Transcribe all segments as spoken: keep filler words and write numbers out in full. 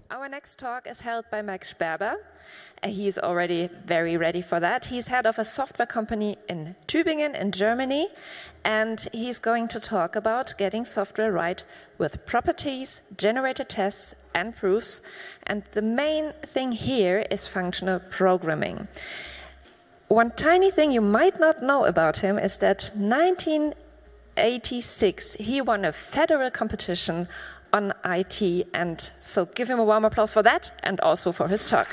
Our next talk is held by Max Sperber. Uh, He's already very ready for that. He's head of a software company in Tübingen in Germany, and he's going to talk about getting software right with properties, generated tests, and proofs. And the main thing here is functional programming. One tiny thing you might not know about him is that nineteen eighty-six he won a federal competition on I T, and so give him a warm applause for that and also for his talk.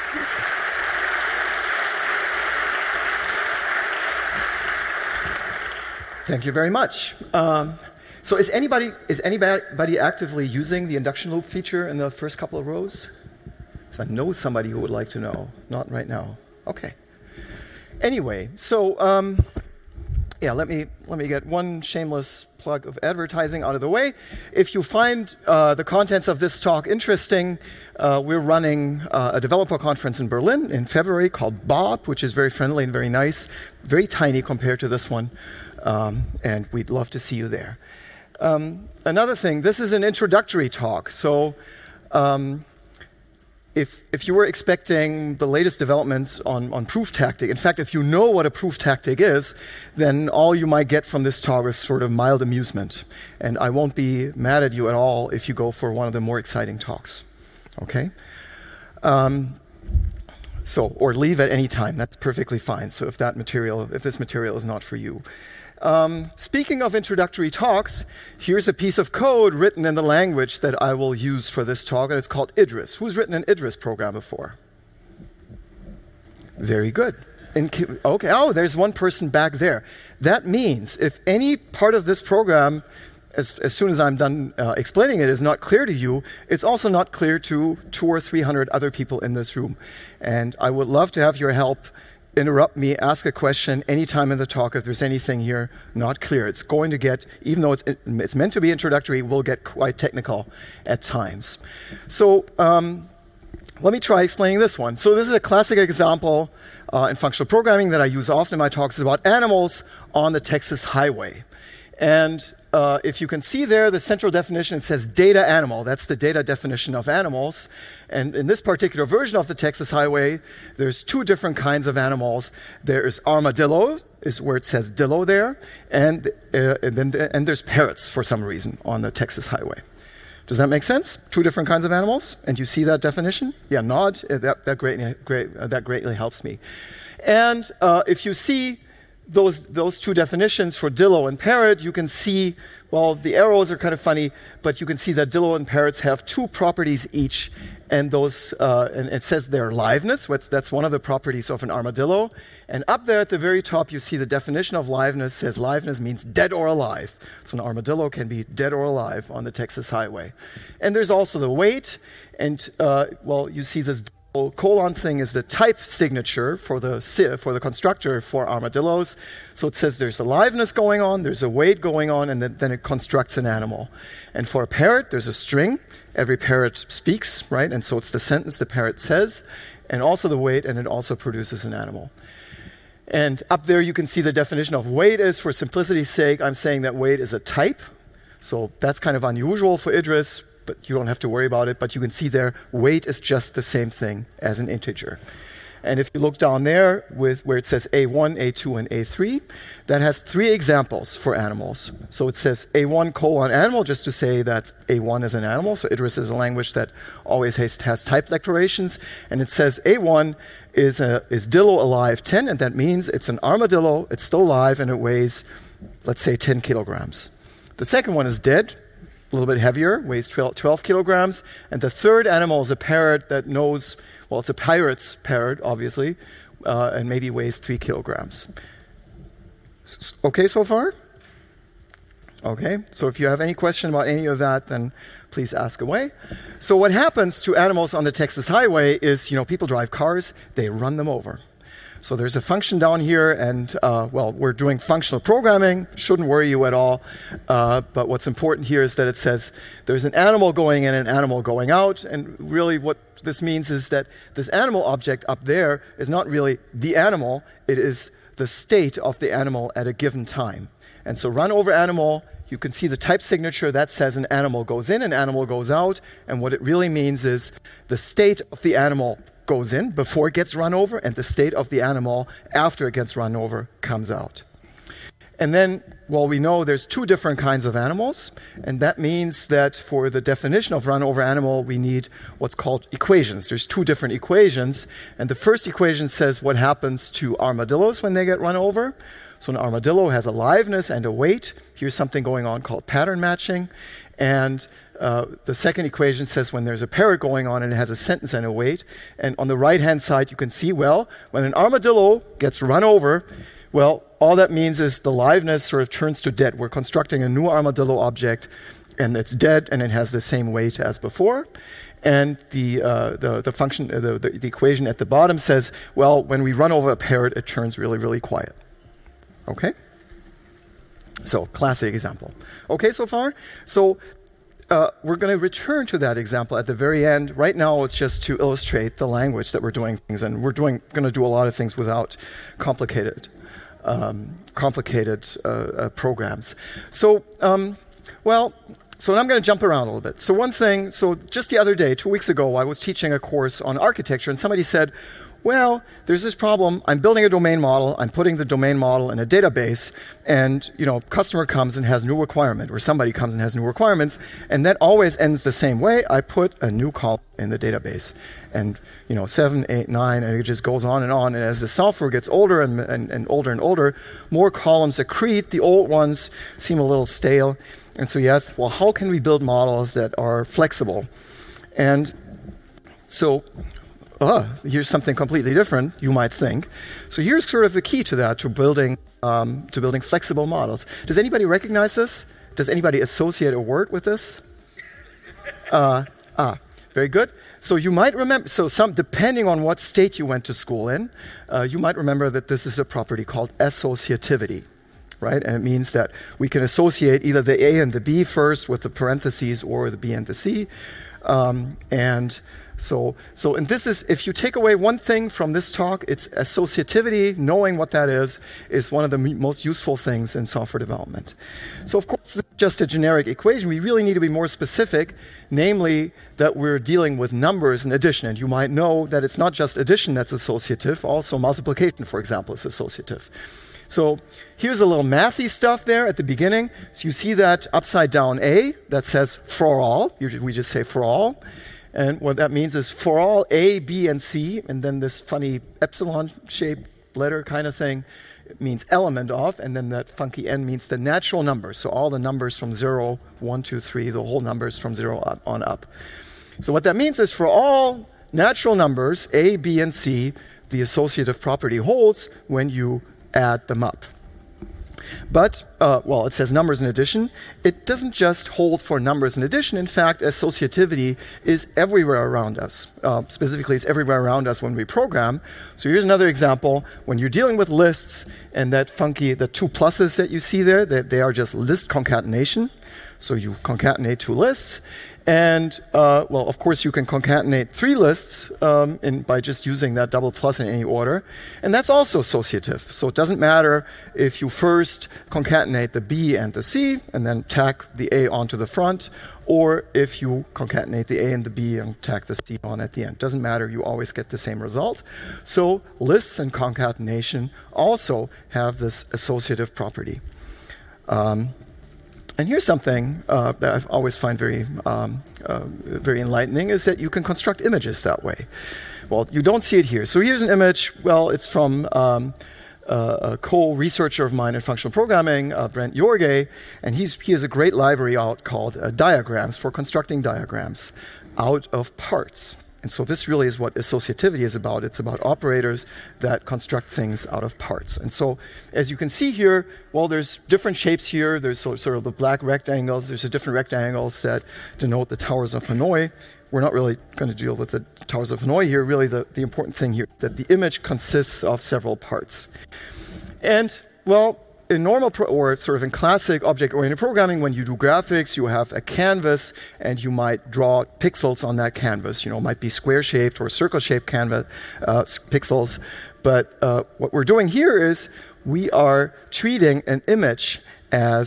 Thank you very much. Um, so is anybody, is anybody actively using the induction loop feature in the first couple of rows? So I know somebody who would like to know. Not right now. Okay. Anyway, so um, yeah, let me let me get one shameless plug of advertising out of the way. If you find uh, the contents of this talk interesting, uh, we're running uh, a developer conference in Berlin in February called Bob, which is very friendly and very nice, very tiny compared to this one, um, and we'd love to see you there. Um, another thing, this is an introductory talk, so. Um, If, if you were expecting the latest developments on, on proof tactic, in fact, if you know what a proof tactic is, then all you might get from this talk is sort of mild amusement. And I won't be mad at you at all if you go for one of the more exciting talks. Okay? Um, so, or leave at any time. That's perfectly fine. So if that material, if this material is not for you. Um, speaking of introductory talks, here's a piece of code written in the language that I will use for this talk, and it's called Idris. Who's written an Idris program before? Very good. In, okay, oh, there's one person back there. That means if any part of this program, as, as soon as I'm done uh, explaining it, is not clear to you, it's also not clear to two or three hundred other people in this room. And I would love to have your help. Interrupt me, ask a question anytime in the talk if there's anything here not clear. It's going to get, even though it's, it's meant to be introductory, we'll get quite technical at times. So um, let me try explaining this one. So this is a classic example uh, in functional programming that I use often in my talks. It's about animals on the Texas highway. And uh, if you can see there, the central definition, it says data animal. That's the data definition of animals. And in this particular version of the Texas highway, there's two different kinds of animals. There's armadillo, is where it says dillo there, and, uh, and, then the, and there's parrots for some reason on the Texas highway. Does that make sense? Two different kinds of animals? And you see that definition? Yeah, nod. That, that, greatly, great, uh, that greatly helps me. And uh, if you see Those, those two definitions for dillo and parrot, you can see, well, the arrows are kind of funny, but you can see that dillo and parrots have two properties each, and those, uh, and it says their liveness, that's one of the properties of an armadillo. And up there at the very top, you see the definition of liveness says liveness means dead or alive. So an armadillo can be dead or alive on the Texas highway. And there's also the weight, and, uh, well, you see this colon thing is the type signature for the for the constructor for armadillos. So it says there's a liveness going on, there's a weight going on, and then, then it constructs an animal. And for a parrot, there's a string. Every parrot speaks, right? And so it's the sentence the parrot says, and also the weight, and it also produces an animal. And up there you can see the definition of weight is, for simplicity's sake, I'm saying that weight is a type. So that's kind of unusual for Idris, but you don't have to worry about it. But you can see there, weight is just the same thing as an integer. And if you look down there with where it says A one, A two, and A three, that has three examples for animals. So it says A one colon animal, just to say that A one is an animal. So Idris is a language that always has, has type declarations. And it says A one is, a, is dillo alive ten, and that means it's an armadillo, it's still alive, and it weighs, let's say, ten kilograms. The second one is dead, a little bit heavier, weighs twelve kilograms. And the third animal is a parrot that knows, well, it's a pirate's parrot, obviously, uh, and maybe weighs three kilograms. S- okay so far? Okay, so if you have any question about any of that, then please ask away. So what happens to animals on the Texas highway is, you know, people drive cars, they run them over. So there's a function down here, and, uh, well, we're doing functional programming. Shouldn't worry you at all. Uh, but what's important here is that it says there's an animal going in and an animal going out. And really what this means is that this animal object up there is not really the animal. It is the state of the animal at a given time. And so run over animal you can see the type signature that says an animal goes in, an animal goes out, and what it really means is the state of the animal goes in before it gets run over, and the state of the animal after it gets run over comes out. And then, well, we know there's two different kinds of animals, and that means that for the definition of run over animal, we need what's called equations. There's two different equations, and the first equation says what happens to armadillos when they get run over. So an armadillo has a liveness and a weight. Here's something going on called pattern matching. And uh, the second equation says when there's a parrot going on and it has a sentence and a weight. And on the right-hand side, you can see, well, when an armadillo gets run over, well, all that means is the liveness sort of turns to dead. We're constructing a new armadillo object, and it's dead, and it has the same weight as before. And the uh, the, the function, uh, the, the, the equation at the bottom says, well, when we run over a parrot, it turns really, really quiet. Okay? So, classic example. Okay so far? So, uh, we're going to return to that example at the very end. Right now, it's just to illustrate the language that we're doing things in. We're doing going to do a lot of things without complicated um, complicated uh, uh, programs. So, um, well, so I'm going to jump around a little bit. So one thing, so just the other day, two weeks ago, I was teaching a course on architecture, and somebody said, well, there's this problem. I'm building a domain model. I'm putting the domain model in a database, and you know, customer comes and has new requirement, or somebody comes and has new requirements, and that always ends the same way. I put a new column in the database, and you know, seven, eight, nine, and it just goes on and on. And as the software gets older and, and, and older and older, more columns accrete. The old ones seem a little stale, and so you ask, well, how can we build models that are flexible? And so. Oh, here's something completely different, you might think. So here's sort of the key to that, to building um, to building flexible models. Does anybody recognize this? Does anybody associate a word with this? Uh, ah, very good. So you might remember, so some, depending on what state you went to school in, uh, you might remember that this is a property called associativity, right? And it means that we can associate either the A and the B first with the parentheses or the B and the C. Um, and So, so, and this is, if you take away one thing from this talk, it's associativity. Knowing what that is, is one of the m- most useful things in software development. So, of course, this is just a generic equation. We really need to be more specific, namely that we're dealing with numbers and addition. And you might know that it's not just addition that's associative, also multiplication, for example, is associative. So here's a little mathy stuff there at the beginning. So you see that upside down A that says for all. We just say for all. And what that means is for all A, B, and C, and then this funny epsilon-shaped letter kind of thing, it means element of, and then that funky N means the natural numbers. So all the numbers from zero, one, two, three, the whole numbers from zero up, on up. So what that means is for all natural numbers, A, B, and C, the associative property holds when you add them up. But, uh, well, it says numbers in addition. It doesn't just hold for numbers in addition. In fact, associativity is everywhere around us. Uh, specifically, it's everywhere around us when we program. So here's another example. When you're dealing with lists and that funky, the two pluses that you see there, they, they are just list concatenation. So you concatenate two lists. And, uh, well, of course, you can concatenate three lists um, in, by just using that double plus in any order. And that's also associative. So it doesn't matter if you first concatenate the B and the C and then tack the A onto the front, or if you concatenate the A and the B and tack the C on at the end. Doesn't matter. You always get the same result. So lists and concatenation also have this associative property. Um, And here's something uh, that I always find very, um, uh, very enlightening, is that you can construct images that way. Well, you don't see it here. So here's an image. Well, it's from um, uh, a co-researcher of mine in functional programming, uh, Brent Jorge, and he's, he has a great library out called uh, Diagrams for constructing diagrams out of parts. And so this really is what associativity is about. It's about operators that construct things out of parts. And so as you can see here, well, there's different shapes here. There's sort of the black rectangles. There's the different rectangles that denote the towers of Hanoi. We're not really going to deal with the towers of Hanoi here. Really, the, the important thing here is that the image consists of several parts. And, well, in normal, pro- or sort of in classic object-oriented programming, when you do graphics, you have a canvas, and you might draw pixels on that canvas. You know, it might be square-shaped or circle-shaped canvas uh, pixels. But uh, what we're doing here is we are treating an image as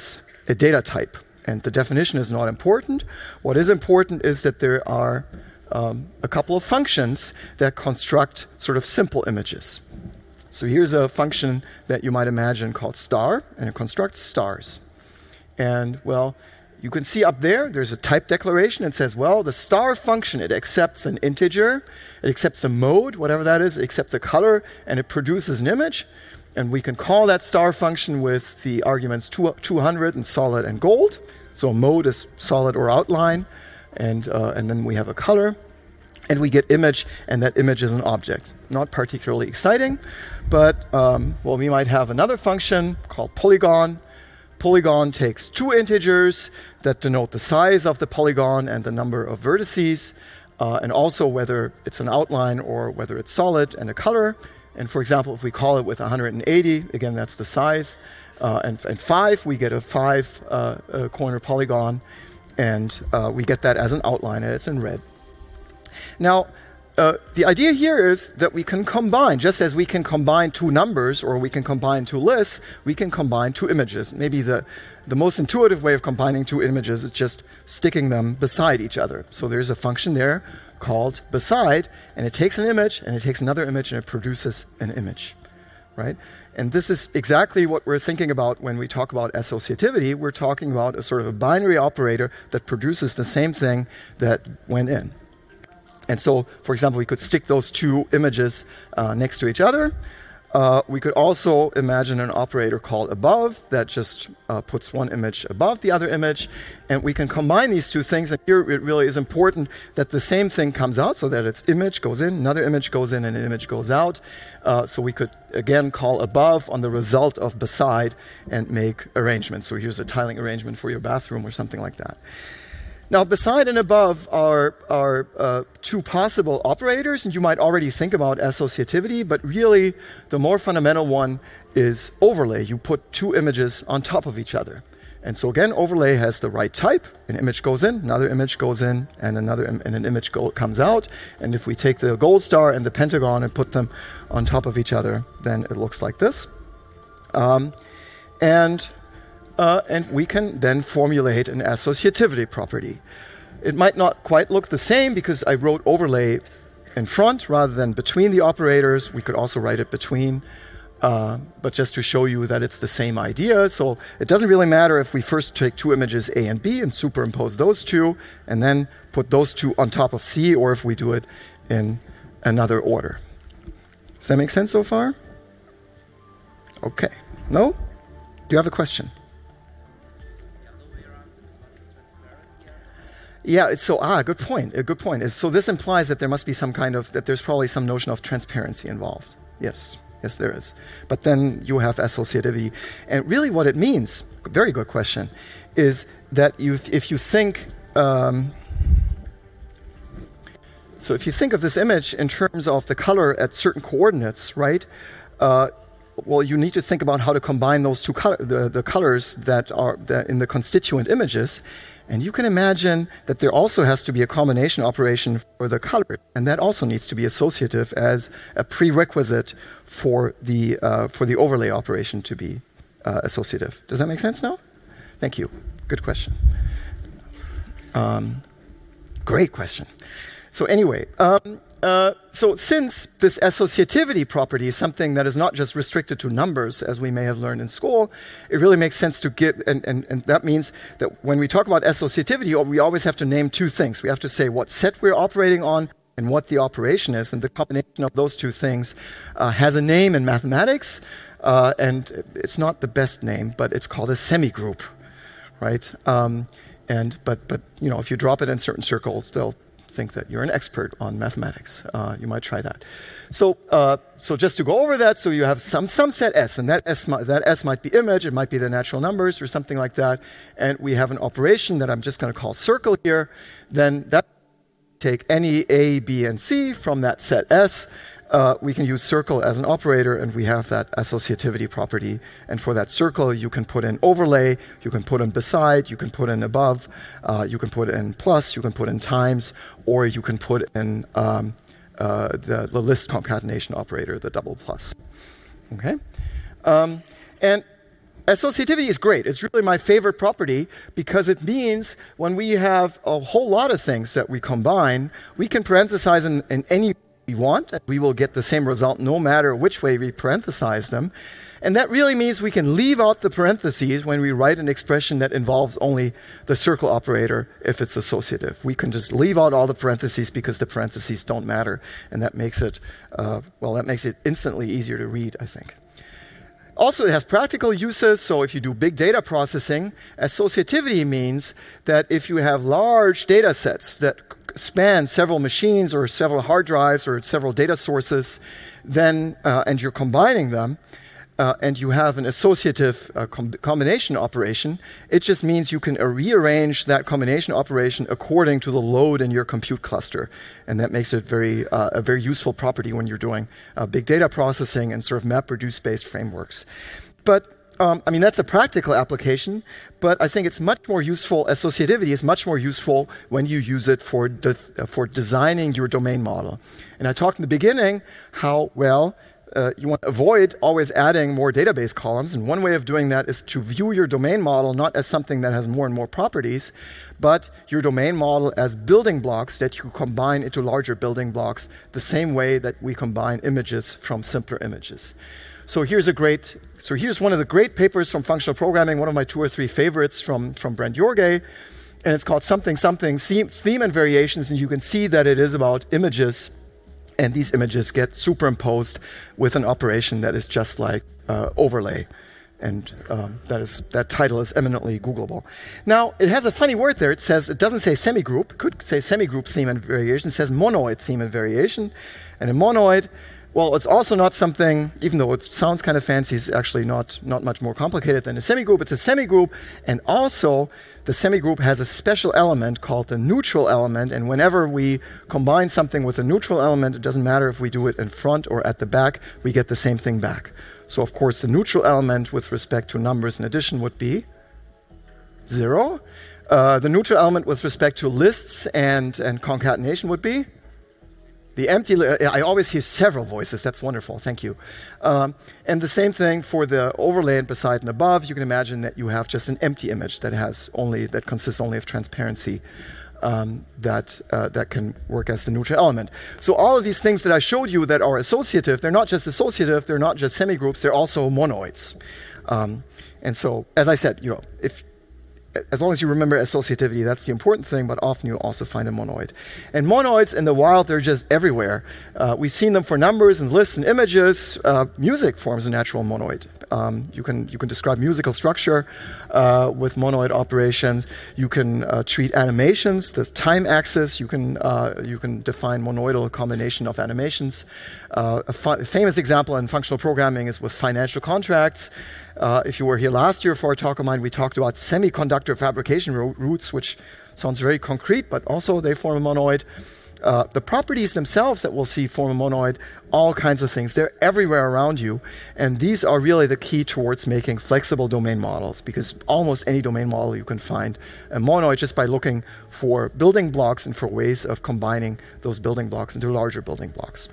a data type. And the definition is not important. What is important is that there are um, a couple of functions that construct sort of simple images. So here's a function that you might imagine called star, and it constructs stars. And, well, you can see up there, there's a type declaration. It says, well, the star function, it accepts an integer, it accepts a mode, whatever that is, it accepts a color, and it produces an image. And we can call that star function with the arguments two hundred and solid and gold. So a mode is solid or outline, and, uh, and then we have a color. And we get image, and that image is an object. Not particularly exciting, but, um, well, we might have another function called polygon. Polygon takes two integers that denote the size of the polygon and the number of vertices, uh, and also whether it's an outline or whether it's solid, and a color. And for example, if we call it with one hundred eighty, again, that's the size. Uh, and, and five, we get a five uh, uh, corner polygon, and uh, we get that as an outline, and it's in red. Now, uh, the idea here is that we can combine, just as we can combine two numbers or we can combine two lists, we can combine two images. Maybe the, the most intuitive way of combining two images is just sticking them beside each other. So there's a function there called beside, and it takes an image, and it takes another image, and it produces an image, right? And this is exactly what we're thinking about when we talk about associativity. We're talking about a sort of a binary operator that produces the same thing that went in. And so, for example, we could stick those two images uh, next to each other. Uh, we could also imagine an operator called above that just uh, puts one image above the other image. And we can combine these two things. And here it really is important that the same thing comes out, so that its image goes in, another image goes in, and an image goes out. Uh, so we could, again, call above on the result of beside and make arrangements. So here's a tiling arrangement for your bathroom or something like that. Now, beside and above are, are uh, two possible operators, and you might already think about associativity, but really the more fundamental one is overlay. You put two images on top of each other. And so again, overlay has the right type. An image goes in, another image goes in, and another im- and an image go- comes out. And if we take the gold star and the pentagon and put them on top of each other, then it looks like this. Um, and... Uh, and we can then formulate an associativity property. It might not quite look the same because I wrote overlay in front rather than between the operators. We could also write it between, uh, but just to show you that it's the same idea. So it doesn't really matter if we first take two images A and B and superimpose those two and then put those two on top of C, or if we do it in another order. Does that make sense so far? Okay. No? Do you have a question? Yeah, it's so, ah, good point, a good point. So this implies that there must be some kind of, that there's probably some notion of transparency involved. Yes, yes there is. But then you have associativity. And really what it means, very good question, is that you, if you think, um, so if you think of this image in terms of the color at certain coordinates, right, uh, well, you need to think about how to combine those two color, the, the colors that are that in the constituent images. And you can imagine that there also has to be a combination operation for the color, and that also needs to be associative as a prerequisite for the uh, for the overlay operation to be uh, associative. Does that make sense now? Thank you. Good question. Um, great question. So anyway, um, uh, so since this associativity property is something that is not just restricted to numbers, as we may have learned in school, it really makes sense to give, and, and, and that means that when we talk about associativity, we always have to name two things. We have to say what set we're operating on and what the operation is, and the combination of those two things uh, has a name in mathematics, uh, and it's not the best name, but it's called a semigroup, right? Um, and but but you know, if you drop it in certain circles, they'll think that you're an expert on mathematics. Uh, you might try that. So, uh, so just to go over that, so you have some some set S, and that S mi- that S might be image, it might be the natural numbers or something like that, and we have an operation that I'm just going to call circle here. Then that take any A, B, and C from that set S. Uh, we can use circle as an operator, and we have that associativity property. And for that circle, you can put in overlay, you can put in beside, you can put in above, uh, you can put in plus, you can put in times, or you can put in um, uh, the, the list concatenation operator, the double plus. Okay, um, and associativity is great. It's really my favorite property because it means when we have a whole lot of things that we combine, we can parenthesize in, in any way we want, and we will get the same result no matter which way we parenthesize them. And that really means we can leave out the parentheses when we write an expression that involves only the circle operator if it's associative. We can just leave out all the parentheses because the parentheses don't matter. And that makes it, uh, well, that makes it instantly easier to read, I think. Also, it has practical uses. So if you do big data processing, associativity means that if you have large data sets that span several machines or several hard drives or several data sources, then, uh, and you're combining them, Uh, and you have an associative uh, com combination operation, it just means you can uh, rearrange that combination operation according to the load in your compute cluster. And that makes it very, uh, a very useful property when you're doing uh, big data processing and sort of MapReduce-based frameworks. But, um, I mean, that's a practical application, but I think it's much more useful, associativity is much more useful when you use it for, de uh, for designing your domain model. And I talked in the beginning how, well, Uh, you want to avoid always adding more database columns, and one way of doing that is to view your domain model not as something that has more and more properties, but your domain model as building blocks that you combine into larger building blocks the same way that we combine images from simpler images. So here's a great, so here's one of the great papers from functional programming, one of my two or three favorites from, from Brent Jorge, and it's called Something Something Theme and Variations, and you can see that it is about images. And these images get superimposed with an operation that is just like uh, overlay. And um, that is that title is eminently Googleable. Now, it has a funny word there. It says, it doesn't say semigroup. It could say semigroup theme and variation. It says monoid theme and variation. And a monoid, well, it's also not something, even though it sounds kind of fancy, it's actually not, not much more complicated than a semigroup. It's a semigroup, and also the semigroup has a special element called the neutral element, and whenever we combine something with a neutral element, it doesn't matter if we do it in front or at the back, we get the same thing back. So, of course, the neutral element with respect to numbers in addition would be zero. Uh, the neutral element with respect to lists and, and concatenation would be the empty. I always hear several voices. That's wonderful. Thank you. Um, and the same thing for the overlay and beside and above. You can imagine that you have just an empty image that has only that consists only of transparency. Um, that uh, that can work as the neutral element. So all of these things that I showed you that are associative, they're not just associative, they're not just semigroups, they're also monoids. Um, and so, as I said, you know, if as long as you remember associativity, that's the important thing, but often you'll also find a monoid. And monoids in the wild, they're just everywhere. Uh, we've seen them for numbers and lists and images. Uh, music forms a natural monoid. Um, you can you can describe musical structure uh, with monoid operations. You can uh, treat animations, the time axis. You can uh, you can define monoidal combination of animations. Uh, a fa famous example in functional programming is with financial contracts. Uh, if you were here last year for a talk of mine, we talked about semiconductor fabrication ro routes, which sounds very concrete, but also they form a monoid. Uh, the properties themselves that we'll see form a monoid, all kinds of things. They're everywhere around you. And these are really the key towards making flexible domain models, because almost any domain model you can find a monoid just by looking for building blocks and for ways of combining those building blocks into larger building blocks.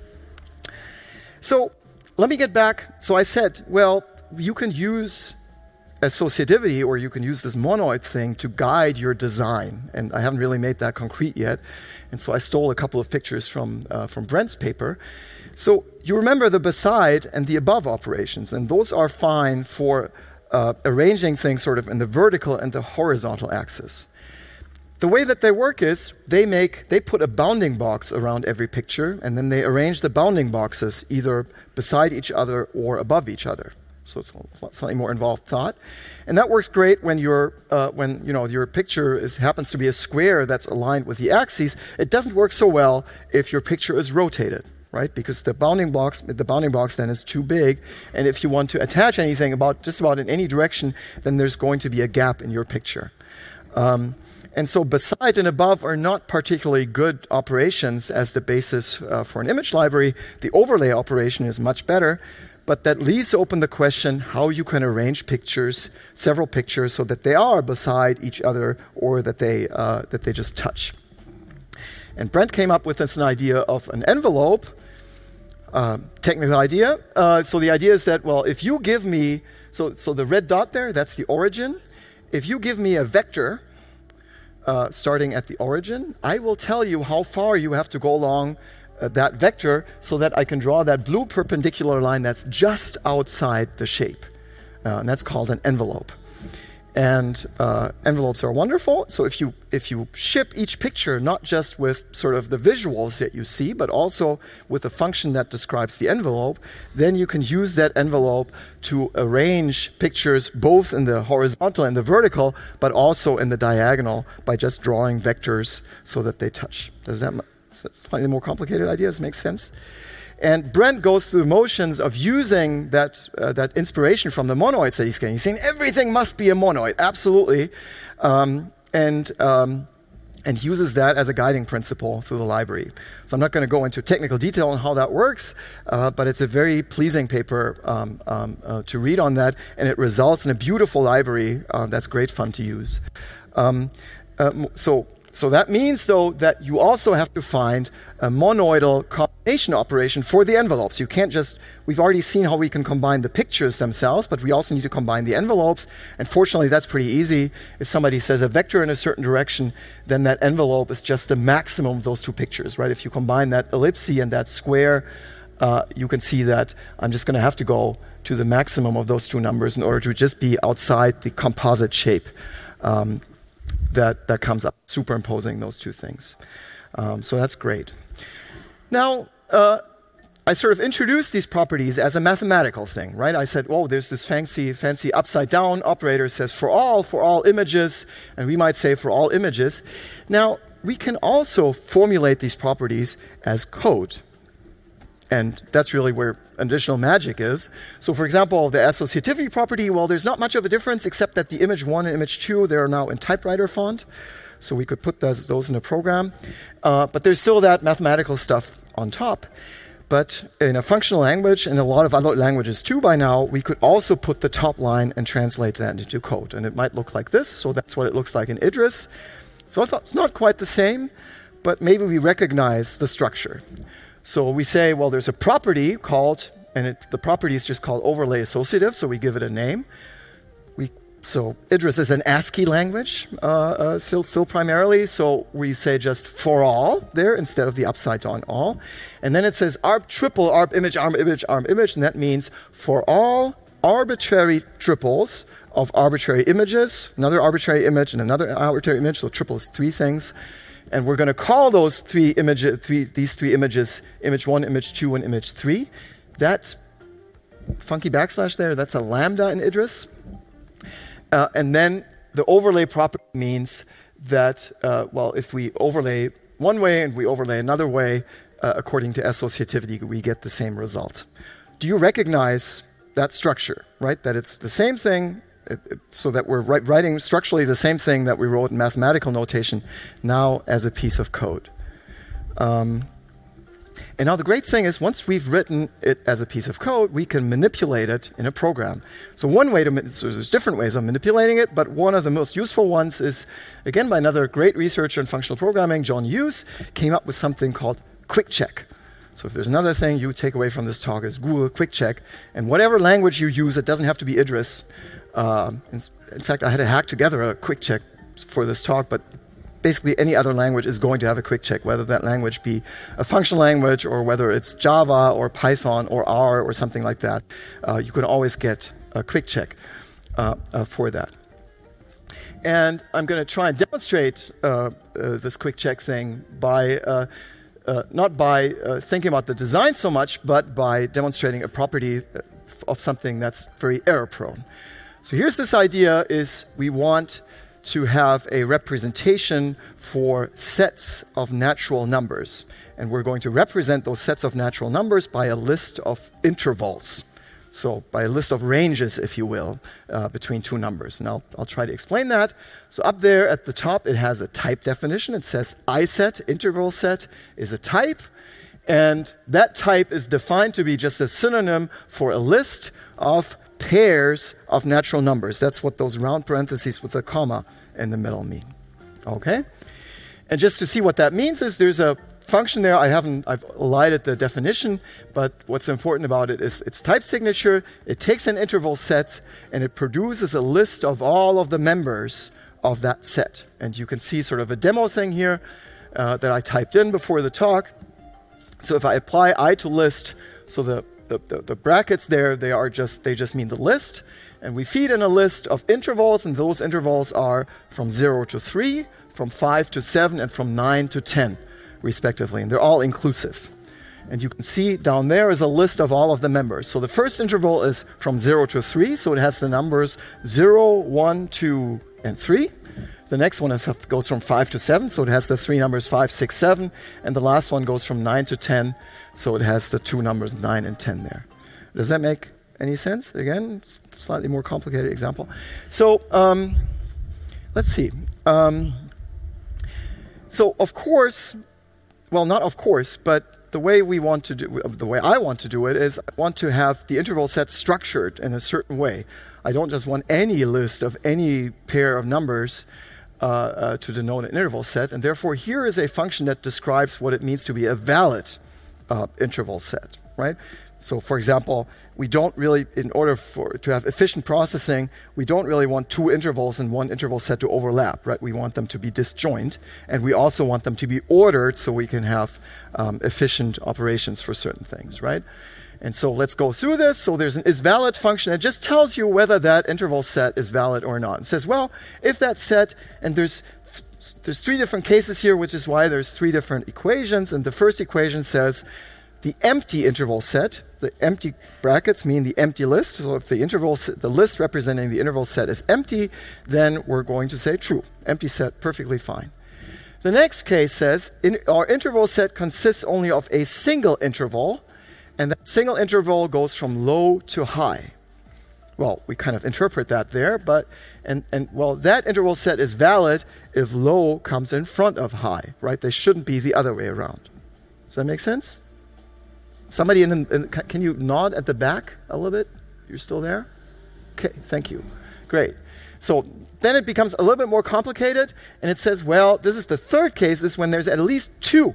So let me get back. So I said, well, you can use associativity, or you can use this monoid thing to guide your design. And I haven't really made that concrete yet. And so I stole a couple of pictures from, uh, from Brent's paper. So you remember the beside and the above operations, and those are fine for uh, arranging things sort of in the vertical and the horizontal axis. The way that they work is they make they put a bounding box around every picture, and then they arrange the bounding boxes either beside each other or above each other. So it's slightly more involved thought, and that works great when your uh, when you know your picture is happens to be a square that's aligned with the axes. It doesn't work so well if your picture is rotated, right? Because the bounding box the bounding box then is too big, and if you want to attach anything about just about in any direction, then there's going to be a gap in your picture. Um, and so beside and above are not particularly good operations as the basis uh, for an image library. The overlay operation is much better. But that leaves open the question how you can arrange pictures, several pictures, so that they are beside each other or that they, uh, that they just touch. And Brent came up with this idea of an envelope, uh, technical idea. Uh, so the idea is that, well, if you give me so, so the red dot there, that's the origin. If you give me a vector uh, starting at the origin, I will tell you how far you have to go along uh, that vector so that I can draw that blue perpendicular line that's just outside the shape. Uh, and that's called an envelope. And uh, envelopes are wonderful. So if you if you ship each picture not just with sort of the visuals that you see, but also with a function that describes the envelope, then you can use that envelope to arrange pictures both in the horizontal and the vertical, but also in the diagonal by just drawing vectors so that they touch. Does that slightly more complicated ideas make sense? And Brent goes through the motions of using that uh, that inspiration from the monoids that he's getting. He's saying everything must be a monoid, absolutely, um, and um, and uses that as a guiding principle through the library. So I'm not going to go into technical detail on how that works, uh, but it's a very pleasing paper um, um, uh, to read on that, and it results in a beautiful library uh, that's great fun to use. Um, uh, so. So that means, though, that you also have to find a monoidal combination operation for the envelopes. You can't just, we've already seen how we can combine the pictures themselves, but we also need to combine the envelopes. And fortunately, that's pretty easy. If somebody says a vector in a certain direction, then that envelope is just the maximum of those two pictures, right? If you combine that ellipse and that square, uh, you can see that I'm just going to have to go to the maximum of those two numbers in order to just be outside the composite shape. Um, That, that comes up, superimposing those two things. Um, so that's great. Now, uh, I sort of introduced these properties as a mathematical thing, right? I said, oh, there's this fancy, fancy upside-down operator says for all, for all images, and we might say for all images. Now, we can also formulate these properties as code. And that's really where additional magic is. So for example, the associativity property, well, there's not much of a difference except that the image one and image two, they're now in typewriter font. So we could put those, those in a program. Uh, but there's still that mathematical stuff on top. But in a functional language, and a lot of other languages too by now, we could also put the top line and translate that into code. And it might look like this. So that's what it looks like in Idris. So it's not quite the same, but maybe we recognize the structure. So we say, well, there's a property called, and it, the property is just called overlay associative, so we give it a name. We, so Idris is an ASCII language, uh, uh, still, still primarily, so we say just for all there instead of the upside down all. And then it says arb triple, arb image, arb image, arb image, and that means for all arbitrary triples of arbitrary images, another arbitrary image and another arbitrary image, so triple is three things. And we're going to call those three images, three, these three images, image one, image two, and image three. That funky backslash there, that's a lambda in Idris. Uh, and then the overlay property means that, uh, well, if we overlay one way and we overlay another way, uh, according to associativity, we get the same result. Do you recognize that structure, right? That it's the same thing, It, it, so that we're write, writing structurally the same thing that we wrote in mathematical notation now as a piece of code. Um, and now the great thing is once we've written it as a piece of code, we can manipulate it in a program. So one way to, so there's different ways of manipulating it, but one of the most useful ones is, again, by another great researcher in functional programming, John Hughes, came up with something called Quick Check. So if there's another thing you take away from this talk is Google Quick Check, and whatever language you use, it doesn't have to be Idris. Uh, in, in fact, I had to hack together a quick check for this talk, but basically any other language is going to have a quick check, whether that language be a functional language or whether it's Java or Python or R or something like that. Uh, you can always get a quick check uh, uh, for that. And I'm going to try and demonstrate uh, uh, this quick check thing by uh, uh, not by uh, thinking about the design so much, but by demonstrating a property of something that's very error prone. So here's this idea is we want to have a representation for sets of natural numbers. And we're going to represent those sets of natural numbers by a list of intervals. So by a list of ranges, if you will, uh, between two numbers. And I'll, I'll try to explain that. So up there at the top, it has a type definition. It says iset, interval set, is a type. And that type is defined to be just a synonym for a list of pairs of natural numbers. That's what those round parentheses with a comma in the middle mean. Okay? And just to see what that means is there's a function there, I haven't, I've elided the definition, but what's important about it is its type signature. It takes an interval set and it produces a list of all of the members of that set. And you can see sort of a demo thing here uh, that I typed in before the talk. So if I apply I to list, so the, the, the, the brackets there, they are just, they just mean the list. And we feed in a list of intervals, and those intervals are from zero to three, from five to seven, and from nine to ten, respectively. And they're all inclusive. And you can see down there is a list of all of the members. So the first interval is from zero to three, so it has the numbers zero, one, two, and three. The next one is, goes from five to seven, so it has the three numbers five, six, seven. And the last one goes from nine to ten, so it has the two numbers nine and ten there. Does that make any sense? Again, slightly more complicated example. So um, let's see. Um, so of course, well, not of course, but the way we want to do, the way I want to do it is I want to have the interval set structured in a certain way. I don't just want any list of any pair of numbers uh, uh, to denote an interval set, and therefore here is a function that describes what it means to be a valid uh, interval set, right? So, for example, we don't really, in order for to have efficient processing, we don't really want two intervals in one interval set to overlap, right? We want them to be disjoint, and we also want them to be ordered so we can have um, efficient operations for certain things, right? And so let's go through this. So there's an isValid function. It just tells you whether that interval set is valid or not. It says, well, if that set, and there's th- there's three different cases here, which is why there's three different equations. And the first equation says the empty interval set, the empty brackets mean the empty list. So if the interval, the list representing the interval set is empty, then we're going to say true. Empty set, perfectly fine. The next case says in, our interval set consists only of a single interval, and that single interval goes from low to high. Well, we kind of interpret that there, but, and, and well, that interval set is valid if low comes in front of high, right? They shouldn't be the other way around. Does that make sense? Somebody in, the, in can you nod at the back a little bit? You're still there? Okay, thank you. Great. So then it becomes a little bit more complicated, and it says, well, this is the third case, is when there's at least two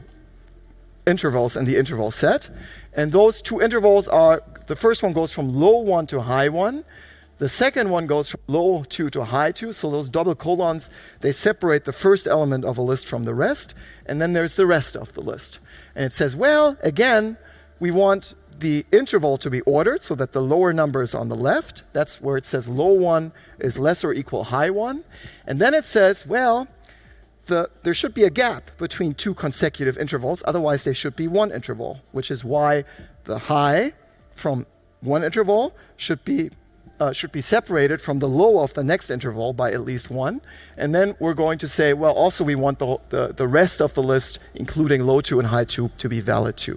intervals in the interval set, and those two intervals are, the first one goes from low one to high one, the second one goes from low two to high two, so those double colons, they separate the first element of a list from the rest, and then there's the rest of the list. And it says, well, again, we want the interval to be ordered so that the lower number is on the left. That's where it says low one is less or equal high one. And then it says, well, the, there should be a gap between two consecutive intervals. Otherwise, they should be one interval, which is why the high from one interval should be uh, should be separated from the low of the next interval by at least one. And then we're going to say, well, also we want the, the, the rest of the list, including low two and high two, to be valid too.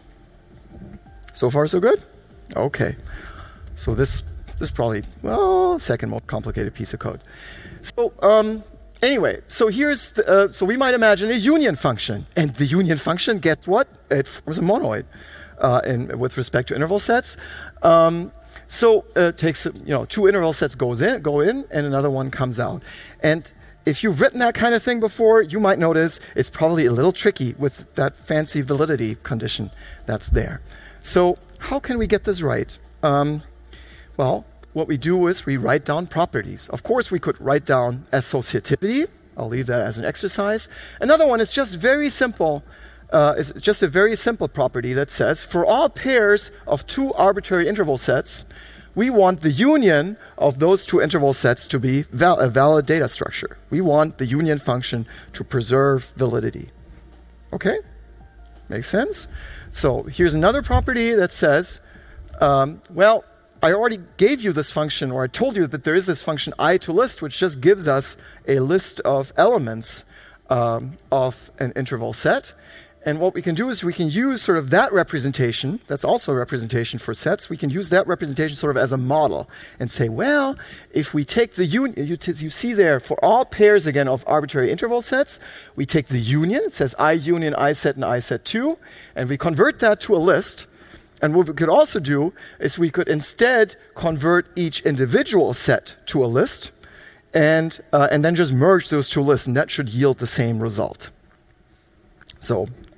So far, so good? Okay. So this, this is probably, well, second most complicated piece of code. So um, anyway, so here's, the, uh, so we might imagine a union function. And the union function, guess what? It forms a monoid uh, in, with respect to interval sets. Um, so uh, it takes, you know, two interval sets goes in, go in, and another one comes out. And if you've written that kind of thing before, you might notice it's probably a little tricky with that fancy validity condition that's there. So how can we get this right? Um, well, what we do is we write down properties. Of course, we could write down associativity. I'll leave that as an exercise. Another one is just very simple. Uh, is just a very simple property that says for all pairs of two arbitrary interval sets, we want the union of those two interval sets to be val- a valid data structure. We want the union function to preserve validity. Okay? Makes sense? So here's another property that says, um, well, I already gave you this function, or I told you that there is this function I to list, which just gives us a list of elements um, of an interval set. And what we can do is we can use sort of that representation, that's also a representation for sets, we can use that representation sort of as a model and say, well, if we take the union, you, t- you see there, for all pairs, again, of arbitrary interval sets, we take the union, it says I union I set and I set two, and we convert that to a list. And what we could also do is we could instead convert each individual set to a list, and, uh, and then just merge those two lists, and that should yield the same result. So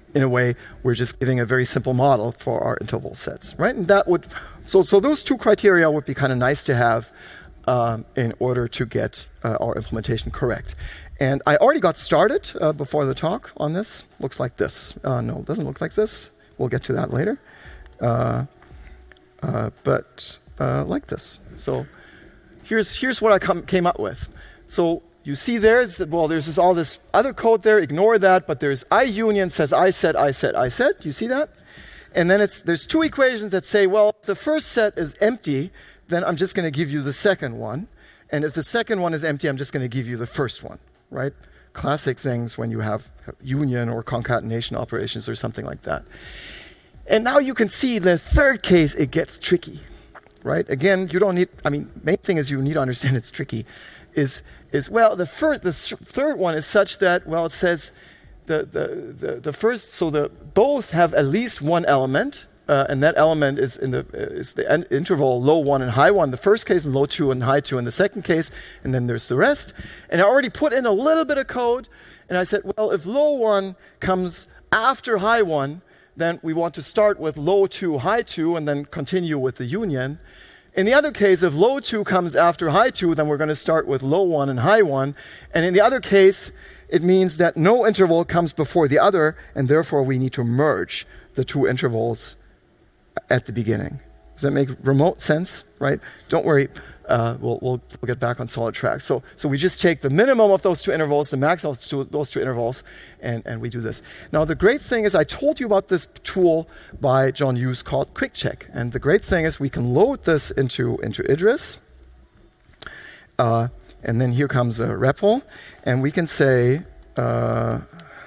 in a way, we're just giving a very simple model for our interval sets, right? And that would, so, so those two criteria would be kind of nice to have um, in order to get uh, our implementation correct. And I already got started uh, before the talk on this. Looks like this. Uh, no, it doesn't look like this. We'll get to that later. Uh, uh, but uh, like this. So here's here's what I come, came up with. So you see there's, well, there's this, all this other code there. Ignore that. But there's I union says I set, I set, I set. You see that? And then it's there's two equations that say, well, if the first set is empty, then I'm just going to give you the second one. And if the second one is empty, I'm just going to give you the first one. Right? Classic things when you have union or concatenation operations or something like that. And now you can see the third case, it gets tricky, right? Again, you don't need, I mean, main thing is you need to understand it's tricky, is, is well, the first, the third one is such that, well, it says the, the, the, the first, so the both have at least one element, Uh, and that element is in the uh, is the en- interval low one and high one, the first case, and low two and high two in the second case, and then there's the rest. And I already put in a little bit of code, and I said, well, if low one comes after high one, then we want to start with low two, high two, and then continue with the union. In the other case, if low two comes after high two, then we're going to start with low one and high one. And in the other case, it means that no interval comes before the other, and therefore we need to merge the two intervals at the beginning. Does that make remote sense, right? Don't worry, uh, we'll, we'll, we'll get back on solid track. So, so we just take the minimum of those two intervals, the maximum of two, those two intervals, and, and we do this. Now, the great thing is I told you about this tool by John Hughes called QuickCheck. And the great thing is we can load this into, into Idris. Uh, and then here comes a R E P L. And we can say, uh,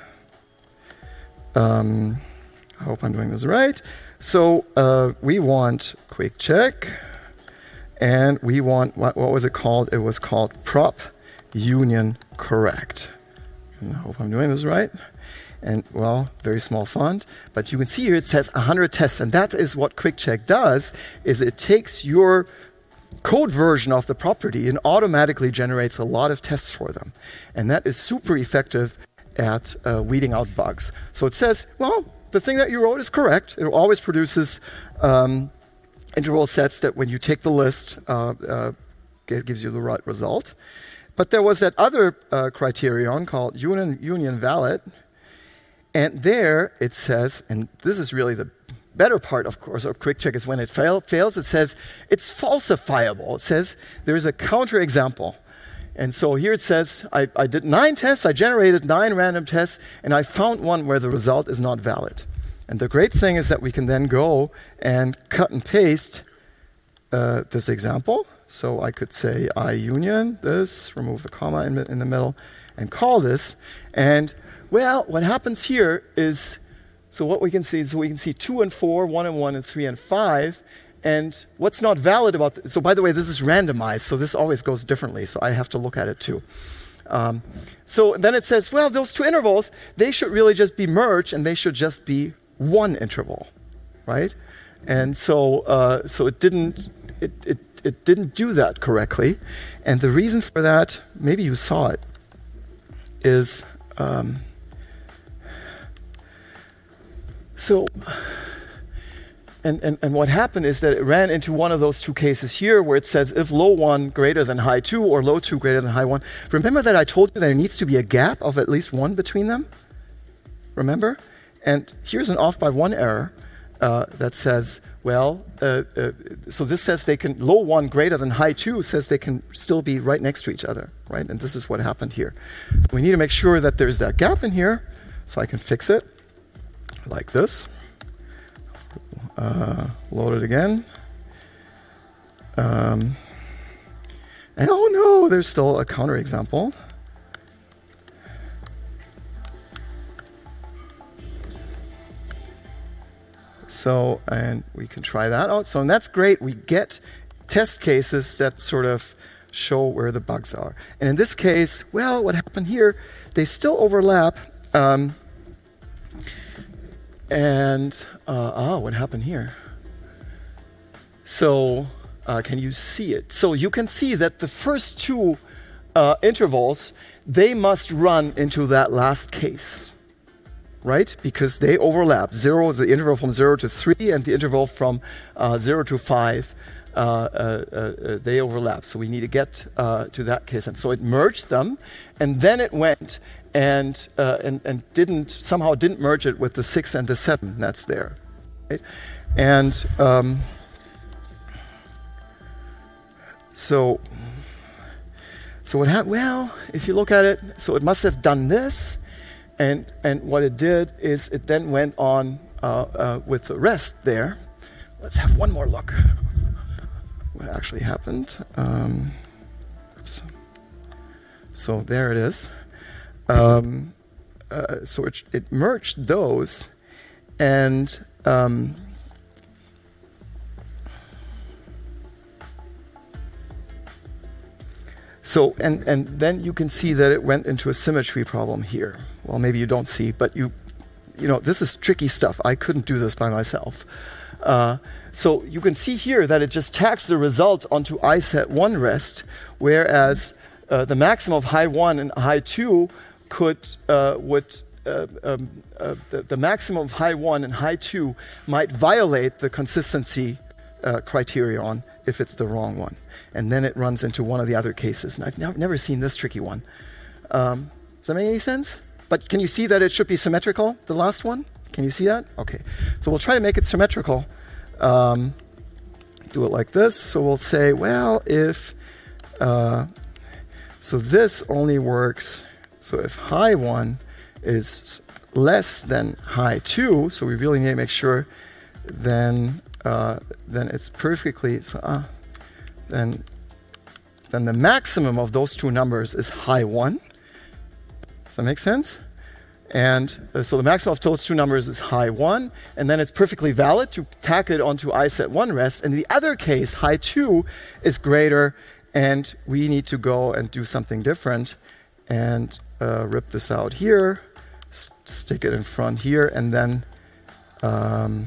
um, I hope I'm doing this right. So uh, we want QuickCheck, and we want, what, what was it called? It was called prop union correct. And I hope I'm doing this right. And, well, very small font. But you can see here it says one hundred tests, and that is what QuickCheck does, is it takes your code version of the property and automatically generates a lot of tests for them. And that is super effective at uh, weeding out bugs. So it says, well, the thing that you wrote is correct. It always produces um, interval sets that when you take the list, uh, uh, it gives you the right result. But there was that other uh, criterion called union, union valid. And there it says, and this is really the better part, of course, of QuickCheck is when it fail, fails, it says it's falsifiable. It says there's a counterexample. And so here it says, I, I did nine tests, I generated nine random tests, and I found one where the result is not valid. And the great thing is that we can then go and cut and paste uh, this example. So I could say I union this, remove the comma in, in the middle, and call this. And, well, what happens here is, so what we can see is we can see two and four, one and one, and three and five. And what's not valid about this, so by the way, this is randomized, so this always goes differently, so I have to look at it too. Um, so then it says, well, those two intervals, they should really just be merged, and they should just be one interval, right? And so uh, so it didn't, it, it, it didn't do that correctly. And the reason for that, maybe you saw it, is, um, so... And, and, and what happened is that it ran into one of those two cases here where it says if low one greater than high two or low two greater than high one. Remember that I told you there needs to be a gap of at least one between them? Remember? And here's an off by one error uh, that says, well, uh, uh, so this says they can, low one greater than high two says they can still be right next to each other, right? And this is what happened here. So we need to make sure that there's that gap in here so I can fix it like this. Uh, load it again. Um, and oh no, there's still a counterexample. So, and we can try that out. So, and that's great. We get test cases that sort of show where the bugs are. And in this case, well, what happened here, they still overlap. Um, And, uh, oh, what happened here? So, uh, can you see it? So you can see that the first two uh, intervals, they must run into that last case. right? Because they overlap. Zero is the interval from zero to three, and the interval from uh, zero to five, uh, uh, uh, they overlap. So we need to get uh, to that case. And so it merged them, and then it went and, uh, and, and didn't, somehow didn't merge it with the six and the seven that's there. Right? And um, so, so what happened? Well, if you look at it, so it must have done this, and and what it did is it then went on uh, uh, with the rest there. Let's have one more look. What actually happened? Um, oops. So there it is. Um, uh, so it, it merged those, and um, So, and, and then you can see that it went into a symmetry problem here. Well, maybe you don't see, but you, you know, this is tricky stuff. I couldn't do this by myself. Uh, so you can see here that it just tacks the result onto I set one rest, whereas uh, the maximum of high one and high two could, uh, would, uh, um, uh, the, the maximum of high one and high two might violate the consistency uh, criterion if it's the wrong one. And then it runs into one of the other cases. And I've ne- never seen this tricky one. Um, does that make any sense? But can you see that it should be symmetrical, the last one? Can you see that? Okay. So we'll try to make it symmetrical. Um, do it like this. So we'll say, well, if, uh, so this only works, so if high one is less than high two, so we really need to make sure, then, uh, then it's perfectly, so, uh, then, then the maximum of those two numbers is high one. Does that make sense? And uh, so the maximum of those two numbers is high one, and then it's perfectly valid to tack it onto I set one rest. In the other case, high two is greater, and we need to go and do something different and uh, rip this out here, s- stick it in front here, and then, um,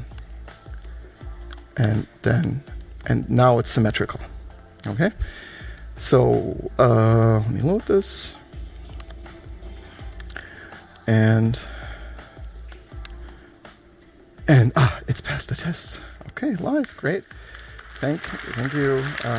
and then, and now it's symmetrical. Okay, so uh, let me load this, and and ah, it's passed the tests. Okay, live, great. Thank, thank you. Uh,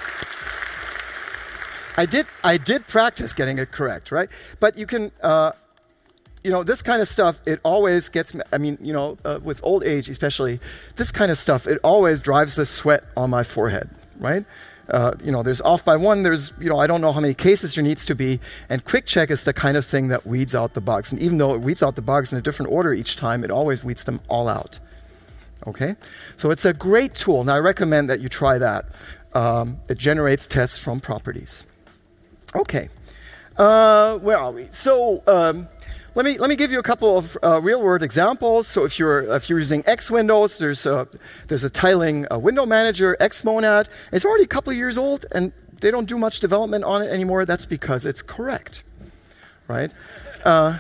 I did, I did practice getting it correct, right? But you can, uh, you know, this kind of stuff. It always gets. I mean, you know, uh, with old age, especially, this kind of stuff. It always drives the sweat on my forehead, right? Uh, you know, there's off by one, there's, you know, I don't know how many cases there needs to be, and quick check is the kind of thing that weeds out the bugs. And even though it weeds out the bugs in a different order each time, it always weeds them all out. Okay? So it's a great tool, and I recommend that you try that. Um, it generates tests from properties. Okay. Uh, where are we? So, um, Let me let me give you a couple of uh, real-world examples. So if you're if you're using X Windows, there's a there's a tiling uh, window manager, Xmonad. It's already a couple of years old, and they don't do much development on it anymore. That's because it's correct, right? Uh,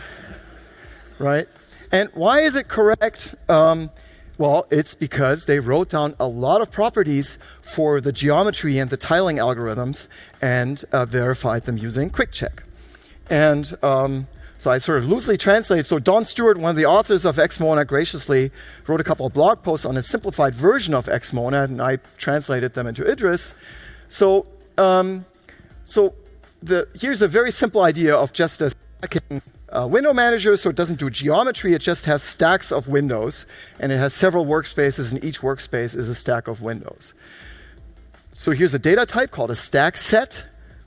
right. And why is it correct? Um, well, it's because they wrote down a lot of properties for the geometry and the tiling algorithms and uh, verified them using QuickCheck. And um, So I sort of loosely translate. So Don Stewart, one of the authors of Xmonad, graciously wrote a couple of blog posts on a simplified version of Xmonad, and I translated them into Idris. So, um, so the, here's a very simple idea of just a stacking uh, window manager. So it doesn't do geometry. It just has stacks of windows, and it has several workspaces, and each workspace is a stack of windows. So here's a data type called a stack set.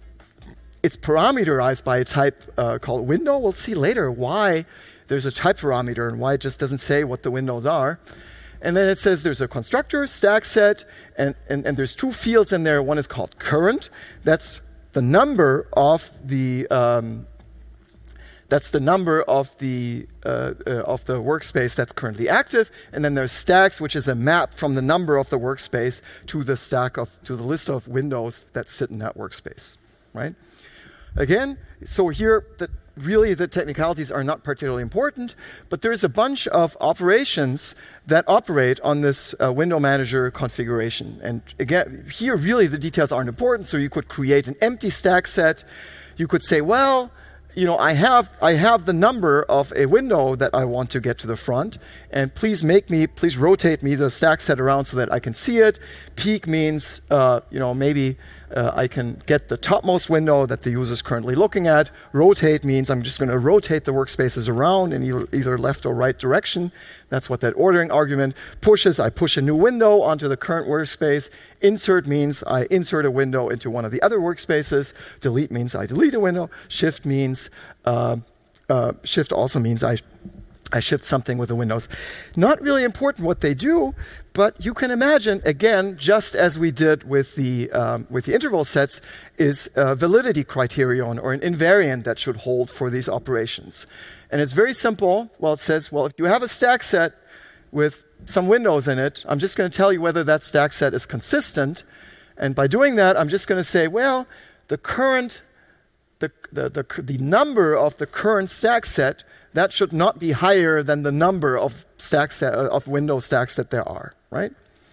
It's parameterized by a type uh, called window. We'll see later why there's a type parameter and why it just doesn't say what the windows are. And then it says there's a constructor, stack set, and, and, and there's two fields in there. One is called current. That's the number of the um, that's the number of the uh, uh, of the workspace that's currently active. And then there's stacks, which is a map from the number of the workspace to the stack of to the list of windows that sit in that workspace, right? Again, so here, the, really the technicalities are not particularly important, but there's a bunch of operations that operate on this uh, window manager configuration. And again, here really the details aren't important, so you could create an empty stack set. You could say, well, you know, I have I have the number of a window that I want to get to the front, and please make me, please rotate me the stack set around so that I can see it. Peek means, uh, you know, maybe uh, I can get the topmost window that the user is currently looking at. Rotate means I'm just going to rotate the workspaces around in either, either left or right direction. That's what that ordering argument pushes. I push a new window onto the current workspace. Insert means I insert a window into one of the other workspaces. Delete means I delete a window. Shift means, uh, uh, shift also means I, I shift something with the windows. Not really important what they do, but you can imagine, again, just as we did with the, um, with the interval sets, is a validity criterion or an invariant that should hold for these operations. And it's very simple. Well, it says, well, if you have a stack set with some windows in it, I'm just going to tell you whether that stack set is consistent. And by doing that, I'm just going to say, well, the current, the, the, the, the number of the current stack set, that should not be higher than the number of stack set, of window stacks that there are, right?